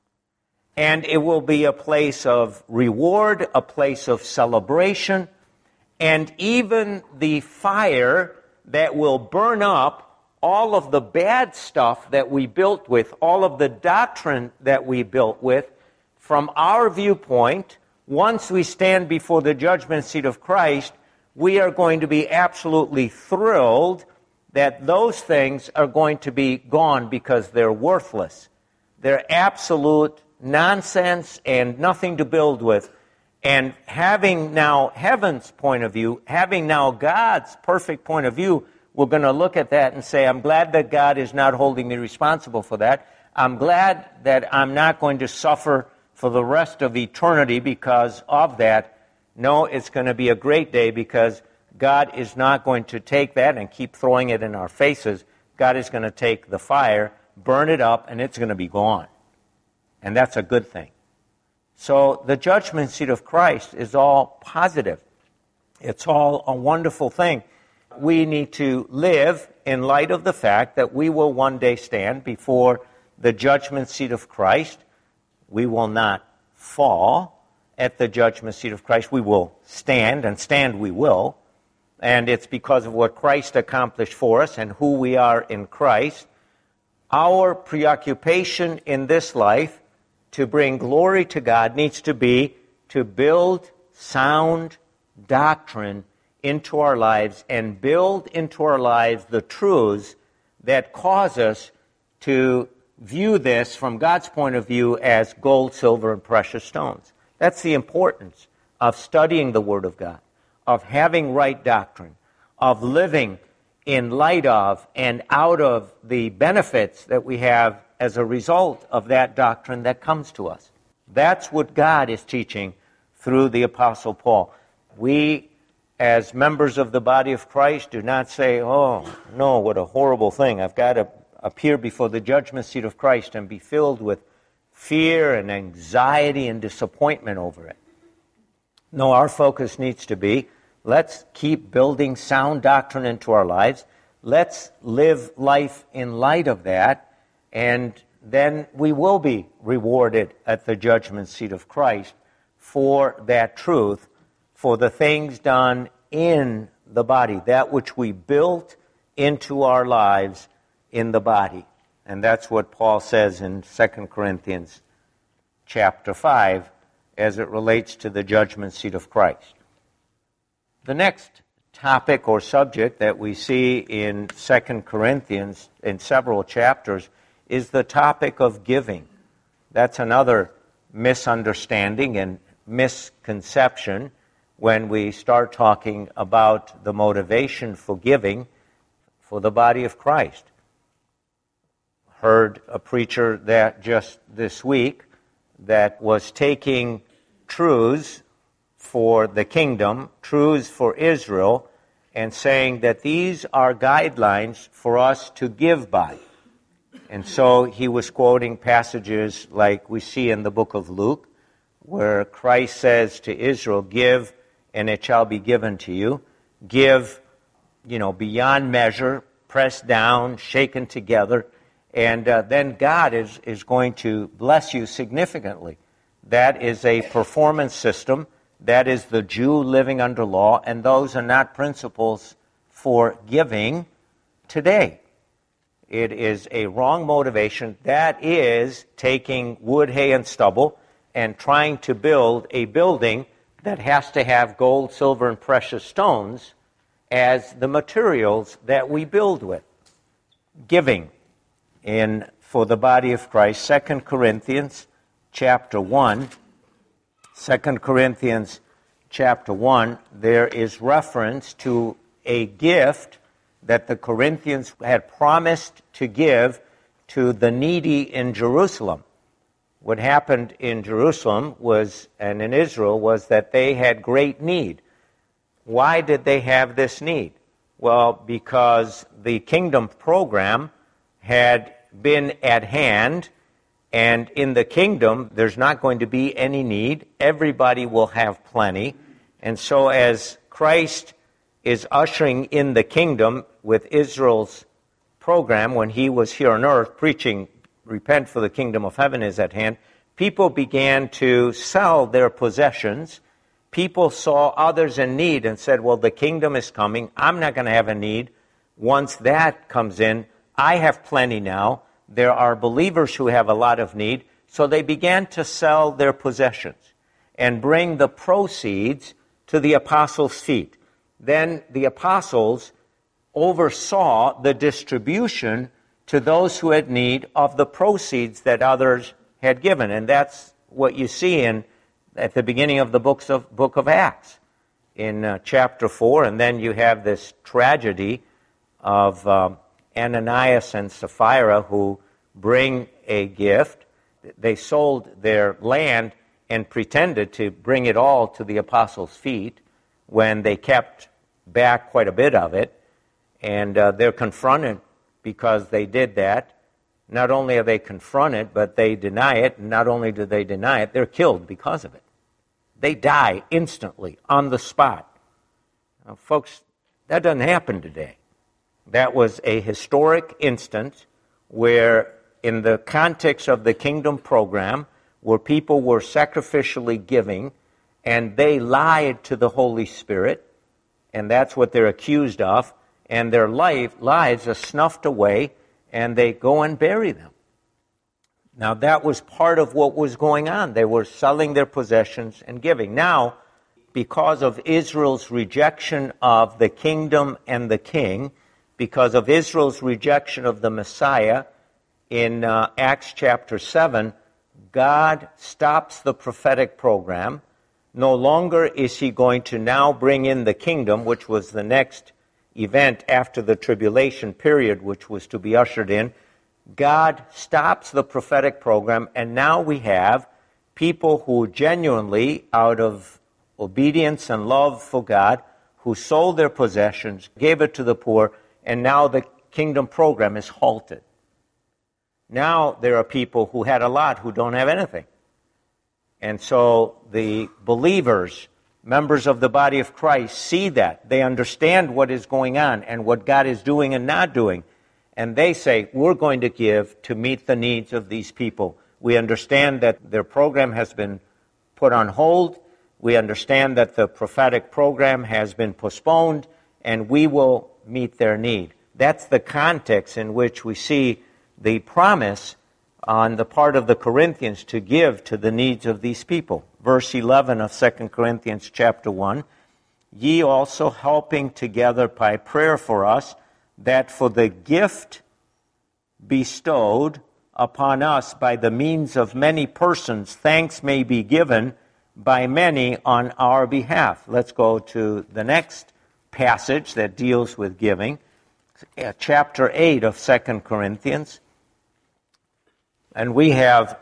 And it will be a place of reward, a place of celebration, and even the fire that will burn up all of the bad stuff that we built with, all of the doctrine that we built with. From our viewpoint, once we stand before the judgment seat of Christ, we are going to be absolutely thrilled that those things are going to be gone because they're worthless. They're absolute nonsense and nothing to build with. And having now heaven's point of view, having now God's perfect point of view, we're going to look at that and say, I'm glad that God is not holding me responsible for that. I'm glad that I'm not going to suffer for the rest of eternity because of that. No, it's going to be a great day because God is not going to take that and keep throwing it in our faces. God is going to take the fire, burn it up, and it's going to be gone. And that's a good thing. So the judgment seat of Christ is all positive. It's all a wonderful thing. We need to live in light of the fact that we will one day stand before the judgment seat of Christ. We will not fall at the judgment seat of Christ. We will stand, and stand we will. And it's because of what Christ accomplished for us and who we are in Christ. Our preoccupation in this life to bring glory to God needs to be to build sound doctrine into our lives and build into our lives the truths that cause us to view this from God's point of view as gold, silver, and precious stones. That's the importance of studying the Word of God, of having right doctrine, of living in light of and out of the benefits that we have as a result of that doctrine that comes to us. That's what God is teaching through the Apostle Paul. We, as members of the body of Christ, do not say, oh, no, what a horrible thing. I've got to appear before the judgment seat of Christ and be filled with fear and anxiety and disappointment over it. No, our focus needs to be, let's keep building sound doctrine into our lives. Let's live life in light of that, and then we will be rewarded at the judgment seat of Christ for that truth, for the things done in the body, that which we built into our lives in the body. And that's what Paul says in 2 Corinthians chapter 5 as it relates to the judgment seat of Christ. The next topic or subject that we see in 2 Corinthians in several chapters is the topic of giving. That's another misunderstanding and misconception when we start talking about the motivation for giving for the body of Christ. heard a preacher that just this week that was taking truths for the kingdom, truths for Israel, and saying that these are guidelines for us to give by. And so he was quoting passages like we see in the book of Luke, where Christ says to Israel, give and it shall be given to you. Give, beyond measure, pressed down, shaken together, and then God is going to bless you significantly. That is a performance system. That is the Jew living under law, and those are not principles for giving today. It is a wrong motivation. That is taking wood, hay, and stubble and trying to build a building that has to have gold, silver, and precious stones as the materials that we build with. Giving for the body of Christ, 2 Corinthians chapter 1. 2 Corinthians chapter 1, there is reference to a gift that the Corinthians had promised to give to the needy in Jerusalem. What happened in Jerusalem and in Israel was that they had great need. Why did they have this need? Well, because the kingdom program had been at hand, and in the kingdom, there's not going to be any need. Everybody will have plenty. And so as Christ is ushering in the kingdom with Israel's program when he was here on earth preaching, repent for the kingdom of heaven is at hand, people began to sell their possessions. People saw others in need and said, well, the kingdom is coming. I'm not going to have a need. Once that comes in, I have plenty now. There are believers who have a lot of need. So they began to sell their possessions and bring the proceeds to the apostles' feet. Then the apostles oversaw the distribution to those who had need of the proceeds that others had given. And that's what you see at the beginning of the book of Acts in chapter 4. And then you have this tragedy of Ananias and Sapphira who bring a gift. They sold their land and pretended to bring it all to the apostles' feet when they kept back quite a bit of it. And they're confronted because they did that. Not only are they confronted, but they deny it. And not only do they deny it, they're killed because of it. They die instantly, on the spot. Now, folks, that doesn't happen today. That was a historic instance where, in the context of the kingdom program, where people were sacrificially giving, and they lied to the Holy Spirit, and that's what they're accused of, and their lives are snuffed away, and they go and bury them. Now, that was part of what was going on. They were selling their possessions and giving. Now, because of Israel's rejection of the kingdom and the king, because of Israel's rejection of the Messiah, in Acts chapter 7, God stops the prophetic program. No longer is he going to now bring in the kingdom, which was the next event after the tribulation period, which was to be ushered in. God stops the prophetic program, and now we have people who genuinely, out of obedience and love for God, who sold their possessions, gave it to the poor, and now the kingdom program is halted. Now there are people who had a lot who don't have anything. And so the believers, members of the body of Christ, see that. They understand what is going on and what God is doing and not doing. And they say, we're going to give to meet the needs of these people. We understand that their program has been put on hold. We understand that the prophetic program has been postponed, and we will meet their need. That's the context in which we see the promise on the part of the Corinthians to give to the needs of these people. Verse 11 of 2 Corinthians chapter 1, ye also helping together by prayer for us, that for the gift bestowed upon us by the means of many persons, thanks may be given by many on our behalf. Let's go to the next passage that deals with giving. Chapter 8 of 2 Corinthians. And we have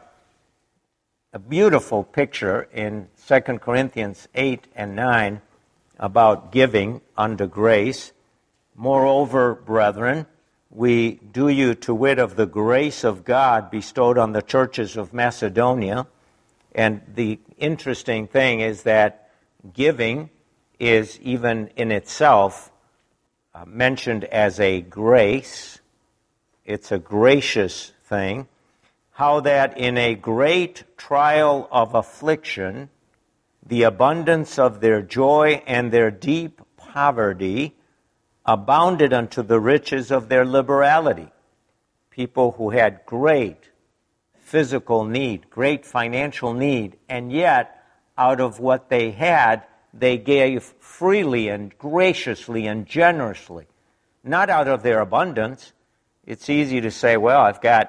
a beautiful picture in 2 Corinthians 8 and 9 about giving under grace. Moreover, brethren, we do you to wit of the grace of God bestowed on the churches of Macedonia. And the interesting thing is that giving is even in itself mentioned as a grace. It's a gracious thing. How that in a great trial of affliction, the abundance of their joy and their deep poverty abounded unto the riches of their liberality. People who had great physical need, great financial need, and yet out of what they had, they gave freely and graciously and generously. Not out of their abundance. It's easy to say, well, I've got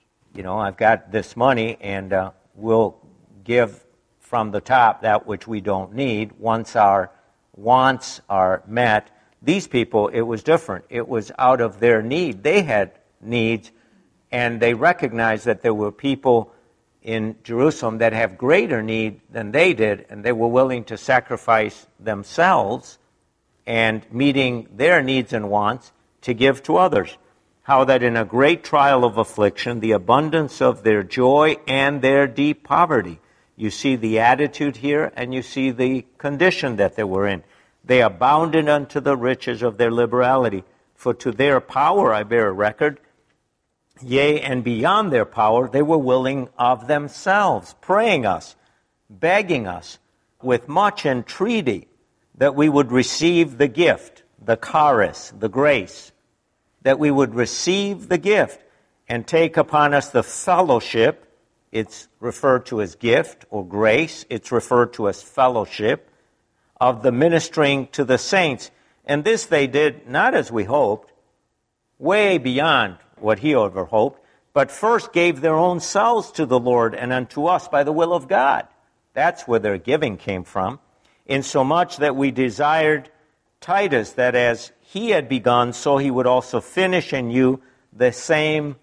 this money and we'll give from the top that which we don't need once our wants are met. These people, it was different. It was out of their need. They had needs, and they recognized that there were people in Jerusalem that have greater need than they did, and they were willing to sacrifice themselves and meeting their needs and wants to give to others. How that in a great trial of affliction, the abundance of their joy and their deep poverty. You see the attitude here, and you see the condition that they were in. They abounded unto the riches of their liberality. For to their power I bear a record, yea, and beyond their power, they were willing of themselves, praying us, begging us, with much entreaty, that we would receive the gift, the charis, the grace, that we would receive the gift and take upon us the fellowship. It's referred to as gift or grace. It's referred to as fellowship of the ministering to the saints. And this they did not as we hoped, way beyond what he ever hoped, but first gave their own selves to the Lord and unto us by the will of God. That's where their giving came from. Insomuch that we desired Titus, that as he had begun, so he would also finish in you the same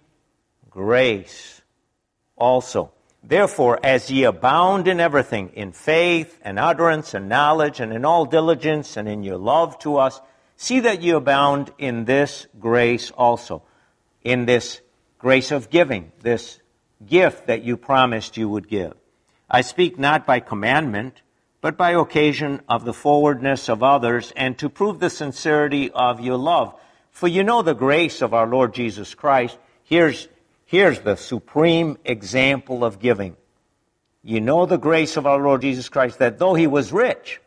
grace also. Therefore, as ye abound in everything, in faith and utterance and knowledge, and in all diligence, and in your love to us, see that ye abound in this grace also, in this grace of giving, this gift that you promised you would give. I speak not by commandment, but by occasion of the forwardness of others, and to prove the sincerity of your love. For you know the grace of our Lord Jesus Christ. Here's the supreme example of giving. You know the grace of our Lord Jesus Christ, that though he was rich,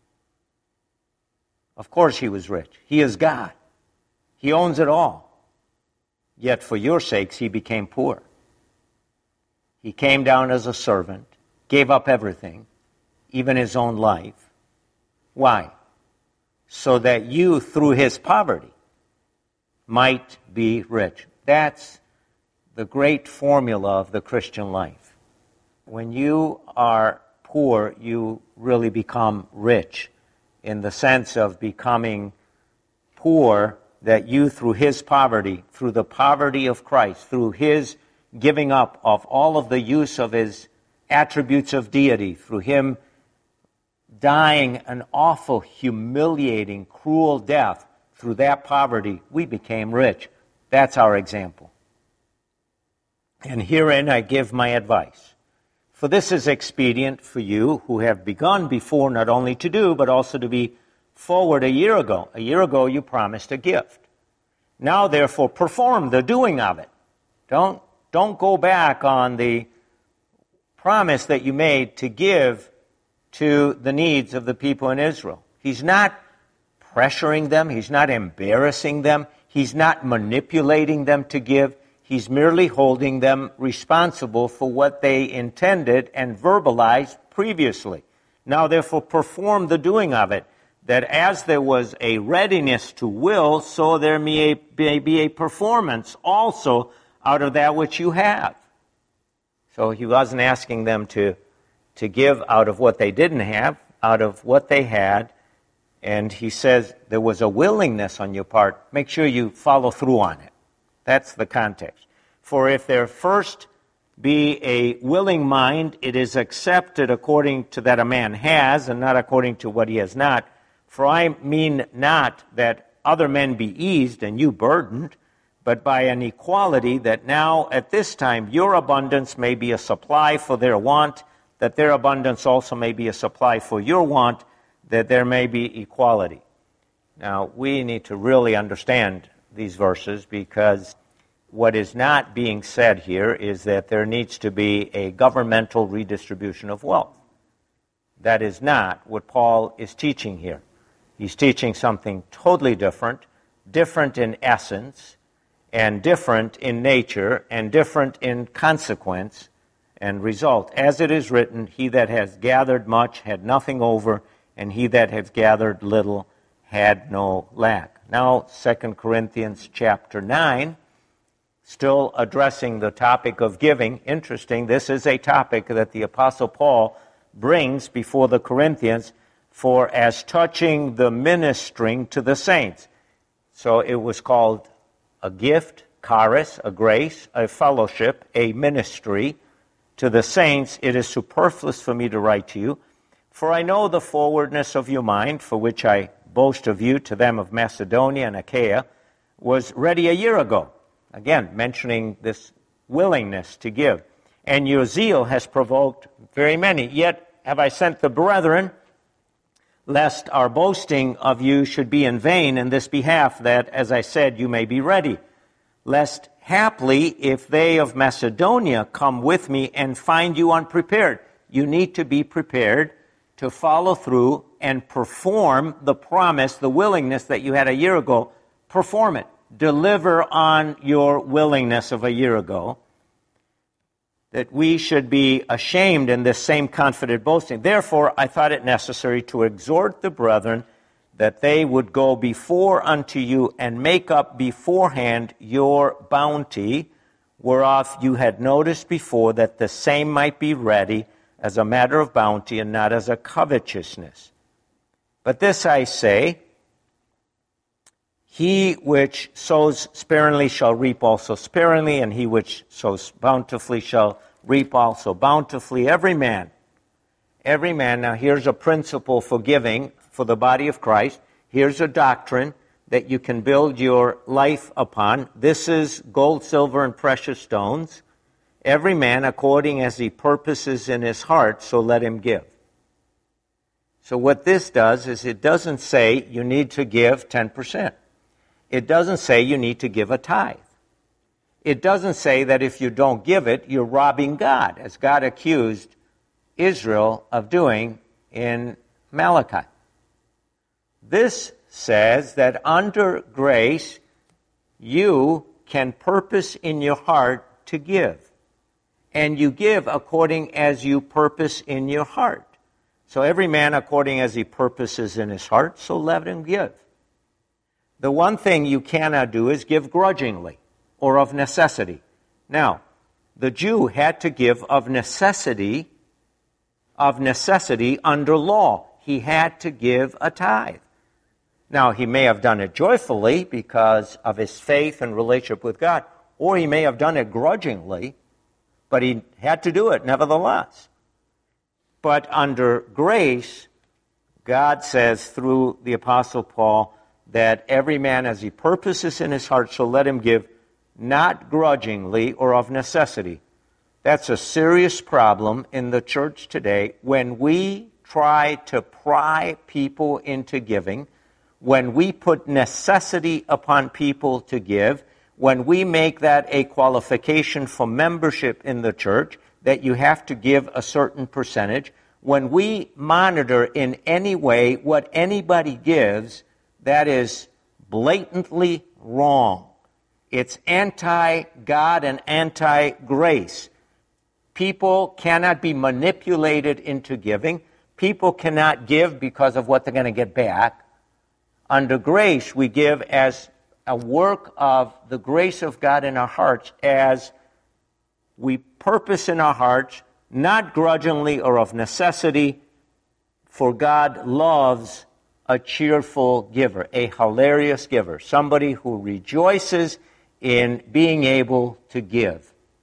of course he was rich. He is God. He owns it all. Yet for your sakes he became poor. He came down as a servant, gave up everything, even his own life. Why? So that you, through his poverty, might be rich. That's the great formula of the Christian life. When you are poor, you really become rich in the sense of becoming poor, that you, through his poverty, through the poverty of Christ, through his giving up of all of the use of his attributes of deity, through him dying an awful, humiliating, cruel death, through that poverty, we became rich. That's our example. And herein I give my advice. For this is expedient for you who have begun before not only to do, but also to be forward a year ago. A year ago you promised a gift. Now therefore perform the doing of it. Don't go back on the promise that you made to give to the needs of the people in Israel. He's not pressuring them. He's not embarrassing them. He's not manipulating them to give. He's merely holding them responsible for what they intended and verbalized previously. Now, therefore, perform the doing of it, that as there was a readiness to will, so there may be a performance also out of that which you have. So he wasn't asking them to give out of what they didn't have, out of what they had. And he says there was a willingness on your part. Make sure you follow through on it. That's the context. For if their first be a willing mind. It is accepted according to that a man has, and not according to what he has not. For I mean not that other men be eased and you burdened, but by an equality, that now at this time your abundance may be a supply for their want, that their abundance also may be a supply for your want, that there may be equality. Now, we need to really understand these verses, because what is not being said here is that there needs to be a governmental redistribution of wealth. That is not what Paul is teaching here. He's teaching something totally different in essence, and different in nature, and different in consequence and result. As it is written, he that has gathered much had nothing over, and he that has gathered little had no lack. Now, 2 Corinthians chapter 9, still addressing the topic of giving. Interesting, this is a topic that the Apostle Paul brings before the Corinthians for as touching the ministering to the saints. So it was called a gift, charis, a grace, a fellowship, a ministry to the saints. It is superfluous for me to write to you, for I know the forwardness of your mind, for which I boast of you to them of Macedonia and Achaia, was ready a year ago. Again, mentioning this willingness to give. And your zeal has provoked very many. Yet have I sent the brethren, lest our boasting of you should be in vain in this behalf, that, as I said, you may be ready. Lest haply, if they of Macedonia come with me and find you unprepared. You need to be prepared to follow through and perform the promise, the willingness that you had a year ago. Perform it. Deliver on your willingness of a year ago. That we should be ashamed in this same confident boasting. Therefore, I thought it necessary to exhort the brethren that they would go before unto you and make up beforehand your bounty, whereof you had noticed before, that the same might be ready as a matter of bounty and not as a covetousness. But this I say, he which sows sparingly shall reap also sparingly, and he which sows bountifully shall reap also bountifully. Every man. Now here's a principle for giving for the body of Christ. Here's a doctrine that you can build your life upon. This is gold, silver, and precious stones. Every man according as he purposes in his heart, so let him give. So what this does is it doesn't say you need to give 10%. It doesn't say you need to give a tithe. It doesn't say that if you don't give it, you're robbing God, as God accused Israel of doing in Malachi. This says that under grace, you can purpose in your heart to give. And you give according as you purpose in your heart. So every man according as he purposes in his heart, so let him give. The one thing you cannot do is give grudgingly or of necessity. Now, the Jew had to give of necessity under law. He had to give a tithe. Now, he may have done it joyfully because of his faith and relationship with God, or he may have done it grudgingly, but he had to do it nevertheless. But under grace, God says through the Apostle Paul that every man as he purposes in his heart, so let him give, not grudgingly or of necessity. That's a serious problem in the church today. When we try to pry people into giving, when we put necessity upon people to give, when we make that a qualification for membership in the church, that you have to give a certain percentage, when we monitor in any way what anybody gives, that is blatantly wrong. It's anti-God and anti-grace. People cannot be manipulated into giving. People cannot give because of what they're going to get back. Under grace, we give as a work of the grace of God in our hearts, as we purpose in our hearts, not grudgingly or of necessity, for God loves a cheerful giver, a hilarious giver, somebody who rejoices in being able to give.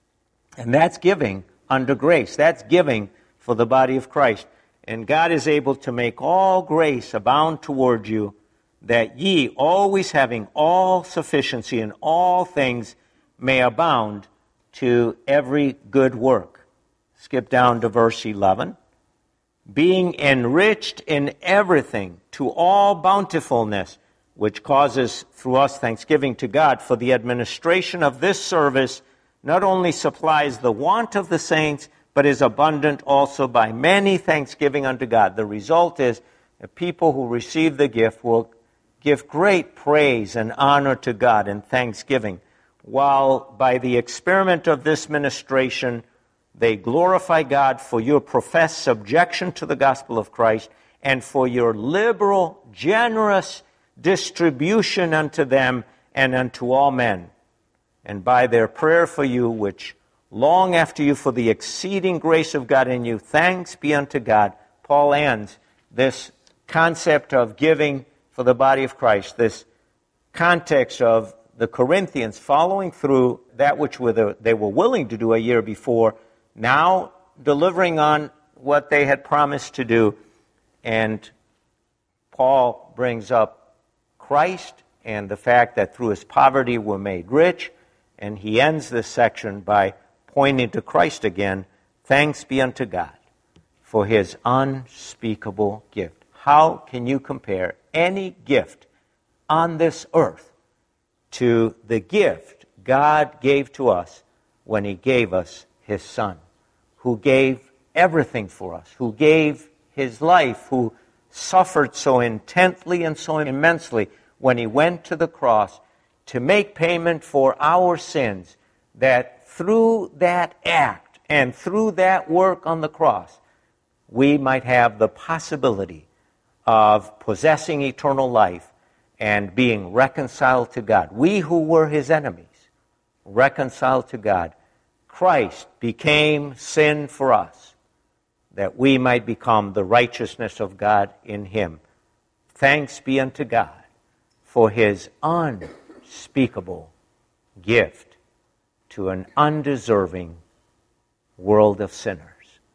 And that's giving under grace. That's giving for the body of Christ. And God is able to make all grace abound toward you, that ye, always having all sufficiency in all things, may abound to every good work. Skip down to verse 11. Being enriched in everything to all bountifulness, which causes through us thanksgiving to God, for the administration of this service not only supplies the want of the saints, but is abundant also by many thanksgiving unto God. The result is that people who receive the gift will give great praise and honor to God and thanksgiving, while by the experiment of this ministration, they glorify God for your professed subjection to the gospel of Christ and for your liberal, generous distribution unto them and unto all men. And by their prayer for you, which long after you for the exceeding grace of God in you, thanks be unto God. Paul ends this concept of giving for the body of Christ, this context of the Corinthians following through that which they were willing to do a year before, now delivering on what they had promised to do. And Paul brings up Christ and the fact that through his poverty we're made rich. And he ends this section by pointing to Christ again. Thanks be unto God for his unspeakable gift. How can you compare any gift on this earth to the gift God gave to us when he gave us his Son, who gave everything for us, who gave his life, who suffered so intently and so immensely when he went to the cross to make payment for our sins, that through that act and through that work on the cross, we might have the possibility of possessing eternal life and being reconciled to God. We who were his enemies, reconciled to God. Christ became sin for us, that we might become the righteousness of God in him. Thanks be unto God for his unspeakable gift to an undeserving world of sinners.